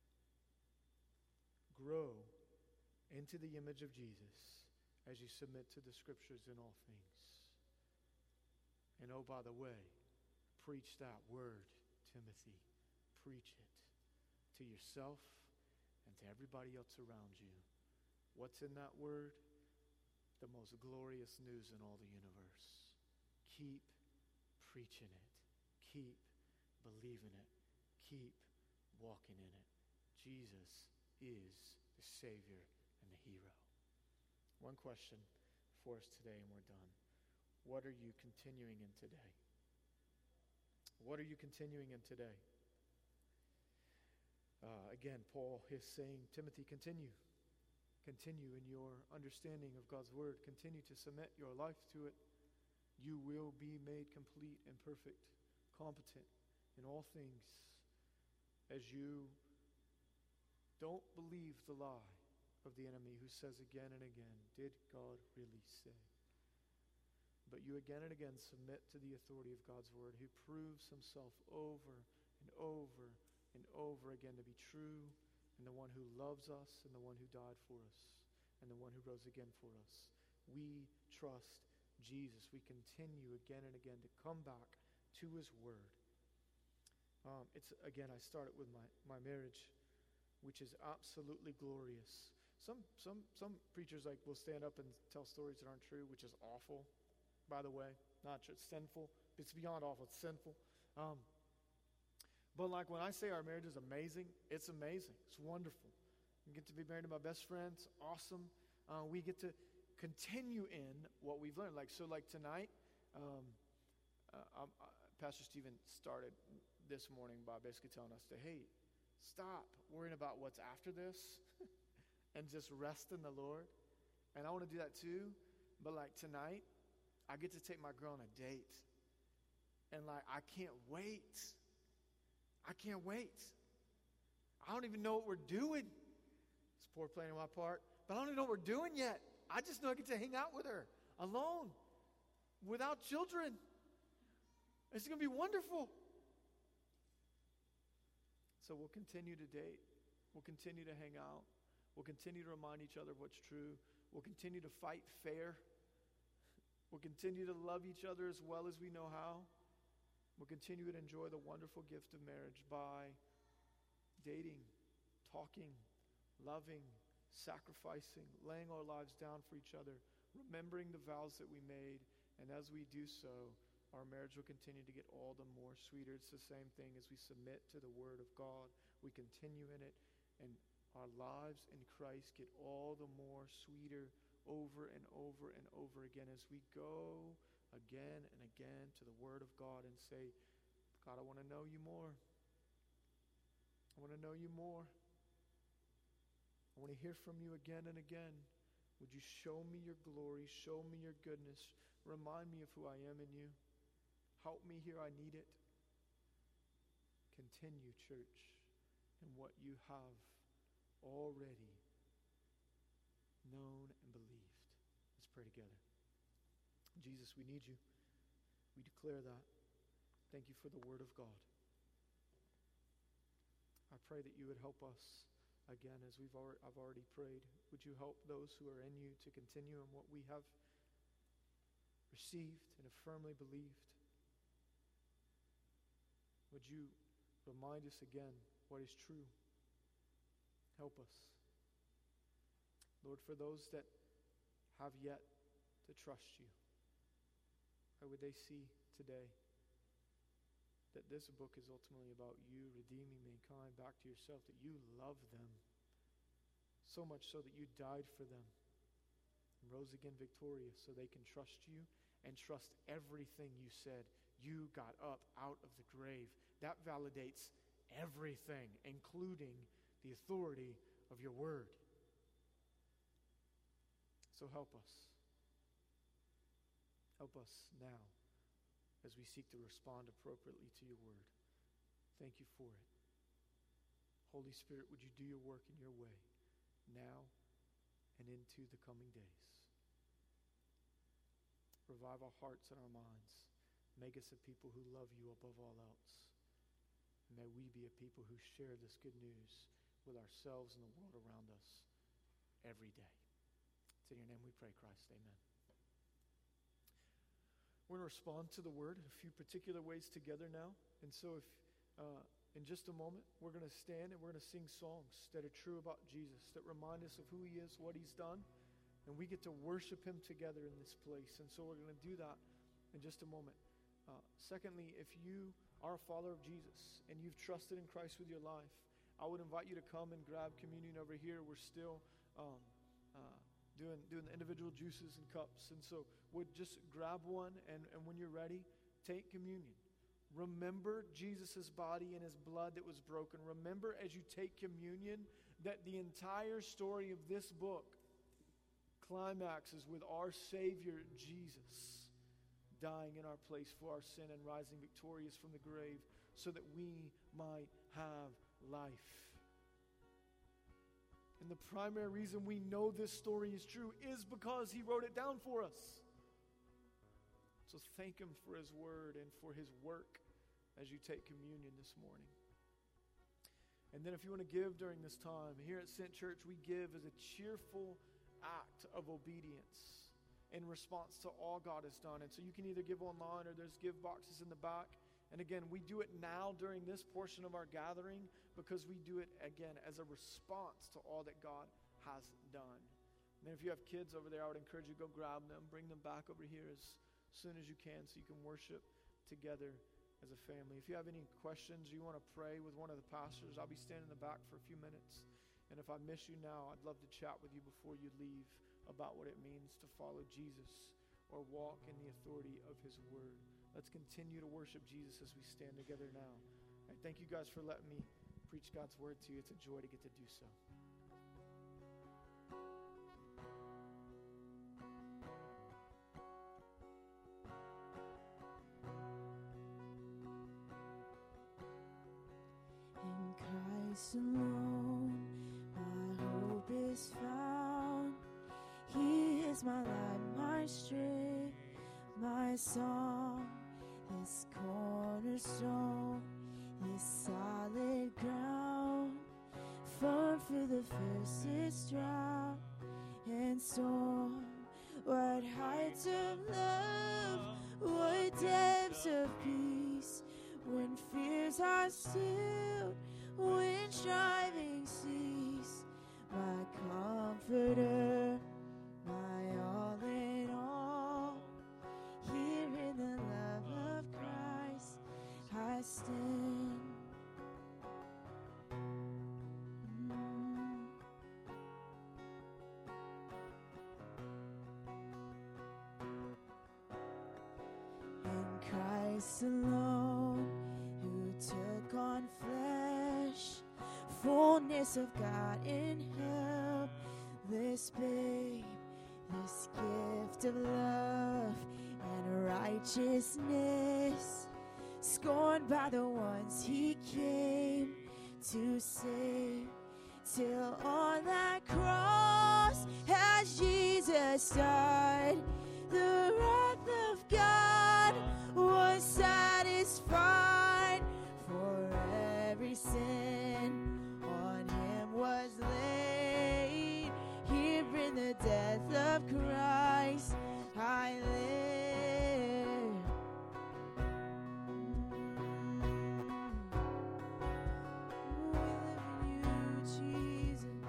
Grow into the image of Jesus as you submit to the scriptures in all things. And oh, by the way, preach that word, Timothy. Preach it to yourself and to everybody else around you. What's in that word? The most glorious news in all the universe. Keep preaching it. Keep believing it. Keep walking in it. Jesus is the Savior and the hero. One question for us today and we're done. What are you continuing in today? What are you continuing in today? Again, Paul is saying, Timothy, continue. Continue in your understanding of God's word. Continue to submit your life to it. You will be made complete and perfect, competent in all things as you don't believe the lie of the enemy who says again and again, did God really say? But you again and again submit to the authority of God's word, who proves himself over and over and over again to be true, and the one who loves us, and the one who died for us, and the one who rose again for us. We trust Jesus. We continue again and again to come back to his word. I started with my marriage, which is absolutely glorious. Some preachers will stand up and tell stories that aren't true, which is awful, by the way. Not true. It's sinful. It's beyond awful. It's sinful. But when I say our marriage is amazing, it's amazing. It's wonderful. We get to be married to my best friend. It's awesome. We get to continue in what we've learned. Tonight, Pastor Stephen started this morning by basically telling us hey, stop worrying about what's after this and just rest in the Lord. And I want to do that too. But like tonight, I get to take my girl on a date. And like, I can't wait. I can't wait. I don't even know what we're doing. It's poor planning on my part. But I don't even know what we're doing yet. I just know I get to hang out with her alone, without children. It's going to be wonderful. So we'll continue to date. We'll continue to hang out. We'll continue to remind each other of what's true. We'll continue to fight fair. We'll continue to love each other as well as we know how. We'll continue to enjoy the wonderful gift of marriage by dating, talking, loving, sacrificing, laying our lives down for each other, remembering the vows that we made. And as we do so, our marriage will continue to get all the more sweeter. It's the same thing as we submit to the Word of God. We continue in it, and our lives in Christ get all the more sweeter over and over and over again as we go again and again to the Word of God and say, God, I want to know you more. I want to know you more. I want to hear from you again and again. Would you show me your glory? Show me your goodness. Remind me of who I am in you. Help me here, I need it. Continue, church, in what you have already known and believed. Let's pray together. Jesus, we need you. We declare that. Thank you for the Word of God. I pray that you would help us again as I've already prayed. Would you help those who are in you to continue in what we have received and have firmly believed? Would you remind us again what is true? Help us. Lord, for those that have yet to trust you, how would they see today that this book is ultimately about you redeeming mankind back to yourself, that you love them so much so that you died for them and rose again victorious so they can trust you and trust everything you said. You got up out of the grave. That validates everything, including the authority of your word. So help us. Help us now as we seek to respond appropriately to your word. Thank you for it. Holy Spirit, would you do your work in your way now and into the coming days? Revive our hearts and our minds. Make us a people who love you above all else. May we be a people who share this good news with ourselves and the world around us every day. It's in your name we pray, Christ. Amen. We're going to respond to the word in a few particular ways together now. And so if in just a moment, we're going to stand and we're going to sing songs that are true about Jesus, that remind us of who he is, what he's done, and we get to worship him together in this place. And so we're going to do that in just a moment. Secondly, if you are a follower of Jesus and you've trusted in Christ with your life, I would invite you to come and grab communion over here. We're still doing the individual juices and cups. And so would just grab one, and when you're ready, take communion. Remember Jesus' body and his blood that was broken. Remember as you take communion that the entire story of this book climaxes with our Savior Jesus dying in our place for our sin and rising victorious from the grave so that we might have life. And the primary reason we know this story is true is because he wrote it down for us. So thank him for his word and for his work as you take communion this morning. And then if you want to give during this time, here at Sent Church, we give as a cheerful act of obedience in response to all God has done. And so you can either give online or there's give boxes in the back. And again, we do it now during this portion of our gathering because we do it, again, as a response to all that God has done. And then if you have kids over there, I would encourage you to go grab them, bring them back over here as soon as you can so you can worship together as a family. If you have any questions, you want to pray with one of the pastors, I'll be standing in the back for a few minutes. And if I miss you now, I'd love to chat with you before you leave about what it means to follow Jesus or walk in the authority of his word. Let's continue to worship Jesus as we stand together now. I thank you guys for letting me preach God's word to you. It's a joy to get to do so. Christ alone my hope is found. He is my light, my strength, my song, this cornerstone, this solid ground, firm through the fiercest drought and storm. What heights of love, what depths of peace, when fears are stilled, when striving cease. My comforter, my all in all, here in the love of Christ I stand. In Christ alone, who took on flesh, fullness of God in helpless babe, this gift of love and righteousness, scorned by the ones he came to save, till on that cross as Jesus died, the wrath of God was satisfied. For every sin on him was laid. Here in the death of Christ I live. We live in you, Jesus.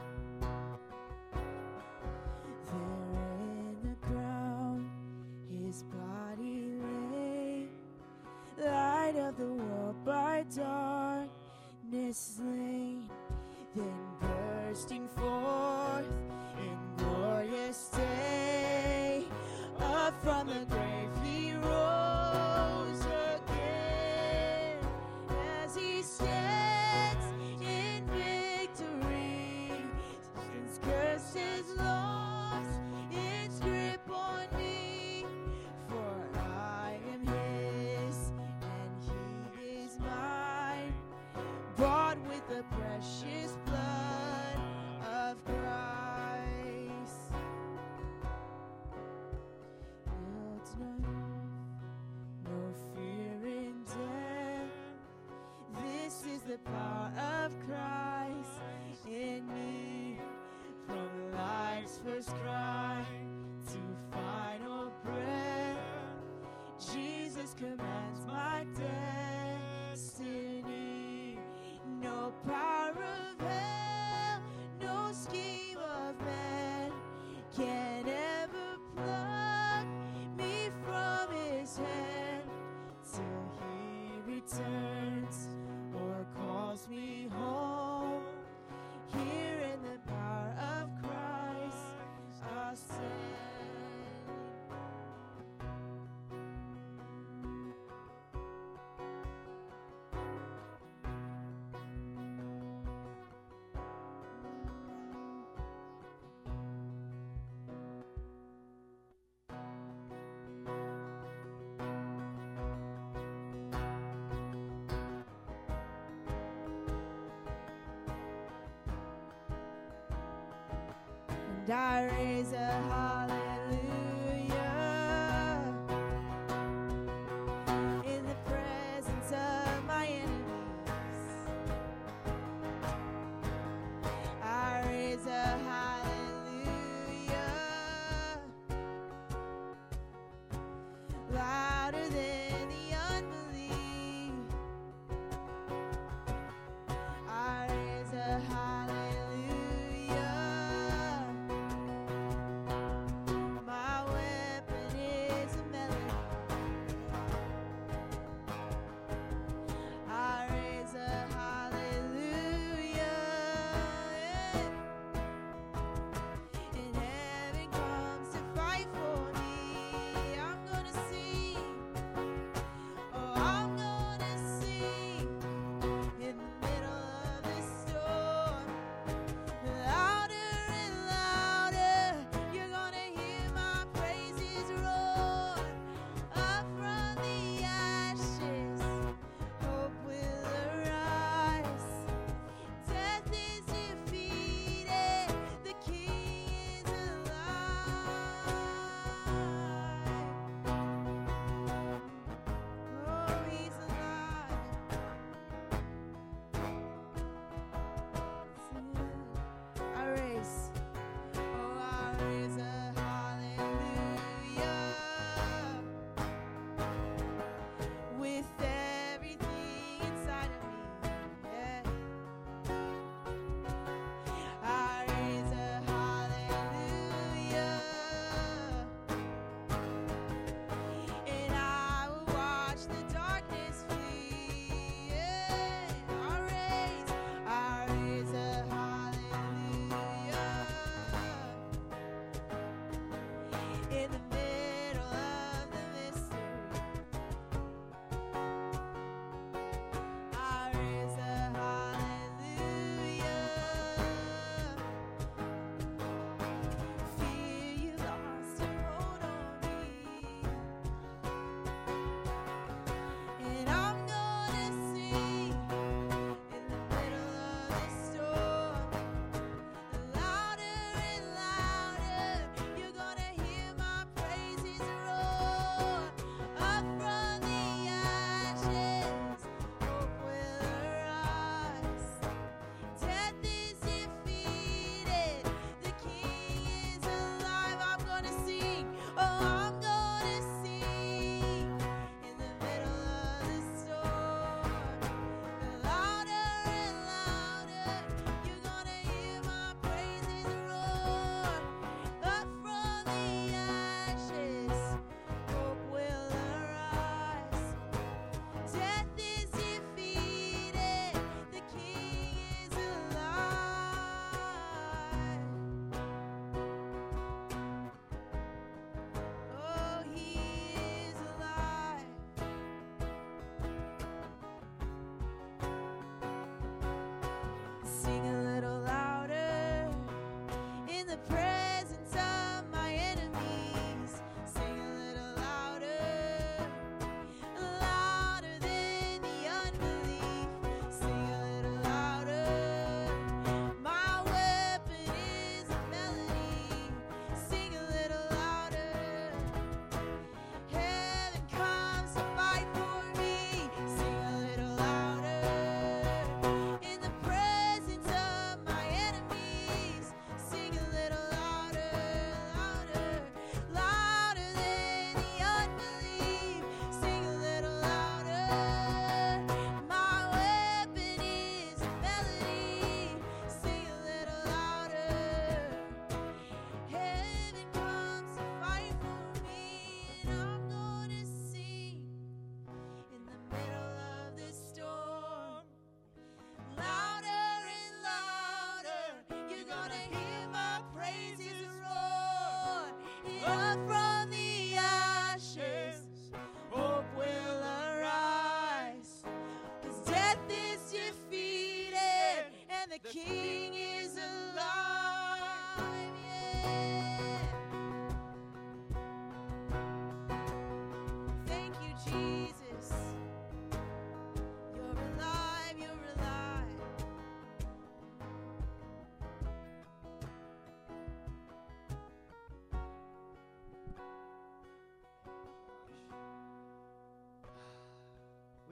There in the ground his body lay, light of the world by darkness slain, then bursting forth in glorious day, up from the grave he rose again, as he stands in victory, since curse is lost its grip on me. For I am his and he is mine, bought with the precious blood of Christ. Guilt, no fear in death. This is the power of Christ in me. From life's first cry to final breath, Jesus commands my destiny. No power of hell, no scheme of man can ever pluck me from his hand, till he returns or calls me home. Here in the power of Christ I'll stand. And I raise a hallelujah in the presence of my enemies. I raise a hallelujah louder than the unbelief. I raise a hallelujah. My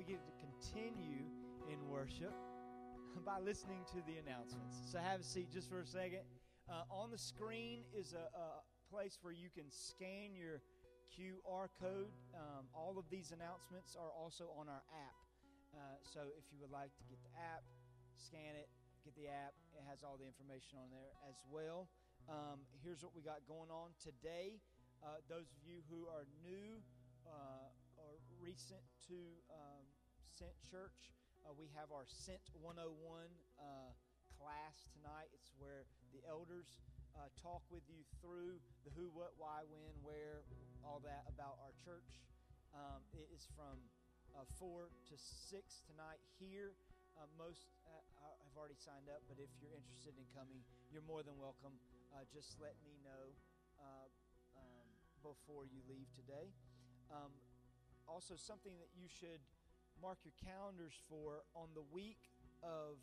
get to continue in worship by listening to the announcements. So have a seat just for a second. On the screen is a place where you can scan your QR code. All of these announcements are also on our app. So if you would like to get the app, scan it, get the app. It has all the information on there as well. Here's what we got going on today. Those of you who are new or recent to Sent Church, we have our Sent 101 class tonight. It's where the elders talk with you through the who, what, why, when, where, all that about our church. It is from 4 to 6 tonight here. Most have already signed up, but if you're interested in coming, you're more than welcome. Just let me know before you leave today. Also, something that you should mark your calendars for on the week of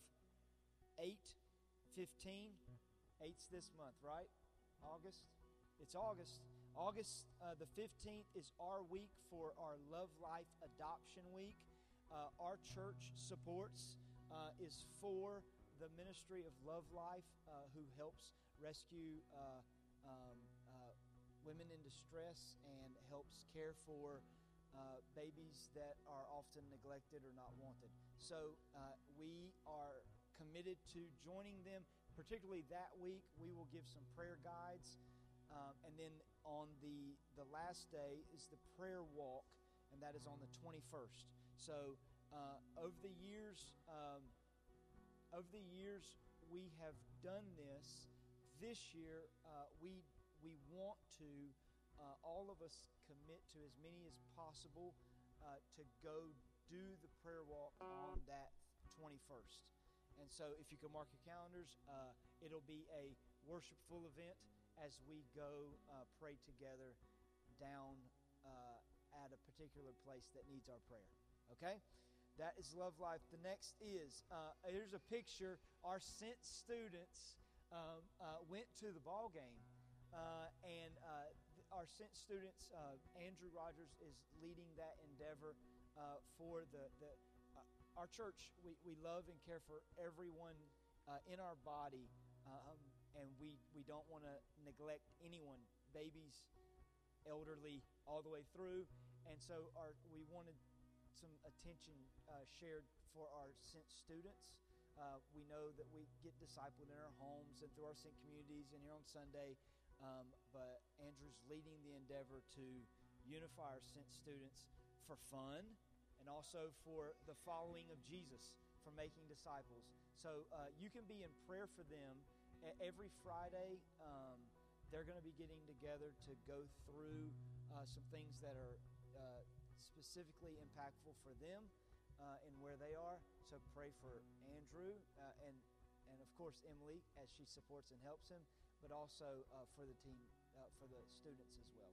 8/15. 8's this month, right? August? It's August. August the 15th is our week for our Love Life Adoption Week. Our church supports is for the ministry of Love Life, who helps rescue women in distress and helps care for babies that are often neglected or not wanted. So we are committed to joining them, particularly that week. We will give some prayer guides, and then on the last day is the prayer walk, and that is on the 21st. So over the years we have done this. This year we want to all of us commit to as many as possible to go do the prayer walk on that 21st. And so if you can mark your calendars, it'll be a worshipful event as we go pray together down at a particular place that needs our prayer. Okay? That is Love Life. The next is, here's a picture. Our Sent students went to the ball game, and our Sent students, Andrew Rogers is leading that endeavor for our church. We love and care for everyone in our body, and we don't want to neglect anyone, babies, elderly, all the way through. And so we wanted some attention shared for our Sent students. We know that we get discipled in our homes and through our Sent communities and here on Sunday. But Andrew's leading the endeavor to unify our Sent students for fun and also for the following of Jesus, for making disciples. So you can be in prayer for them. Every Friday, they're going to be getting together to go through some things that are specifically impactful for them and where they are. So pray for Andrew and of course Emily as she supports and helps him, but also for the team, for the students as well.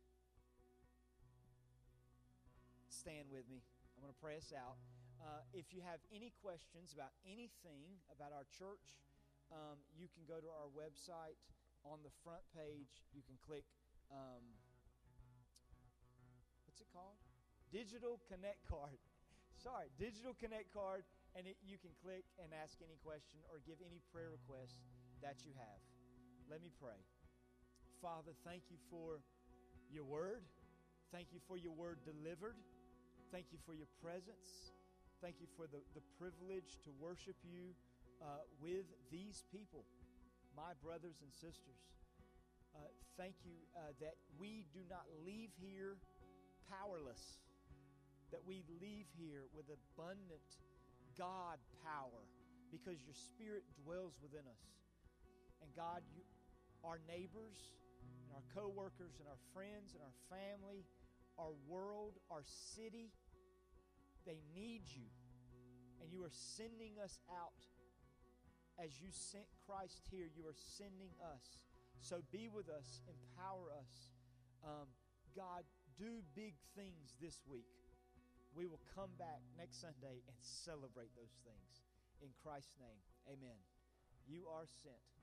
Stand with me. I'm going to pray us out. If you have any questions about anything about our church, you can go to our website. On the front page, you can click, what's it called? Digital Connect Card. Sorry, Digital Connect Card, and you can click and ask any question or give any prayer request that you have. Let me pray. Father, thank you for your word. Thank you for your word delivered. Thank you for your presence. Thank you for the privilege to worship you with these people, my brothers and sisters. Thank you that we do not leave here powerless, that we leave here with abundant God power because your Spirit dwells within us. And God, our neighbors and our co-workers and our friends and our family, our world, our city, they need you. And you are sending us out. As you sent Christ here, you are sending us. So be with us, empower us. God, do big things this week. We will come back next Sunday and celebrate those things. In Christ's name, amen. You are sent.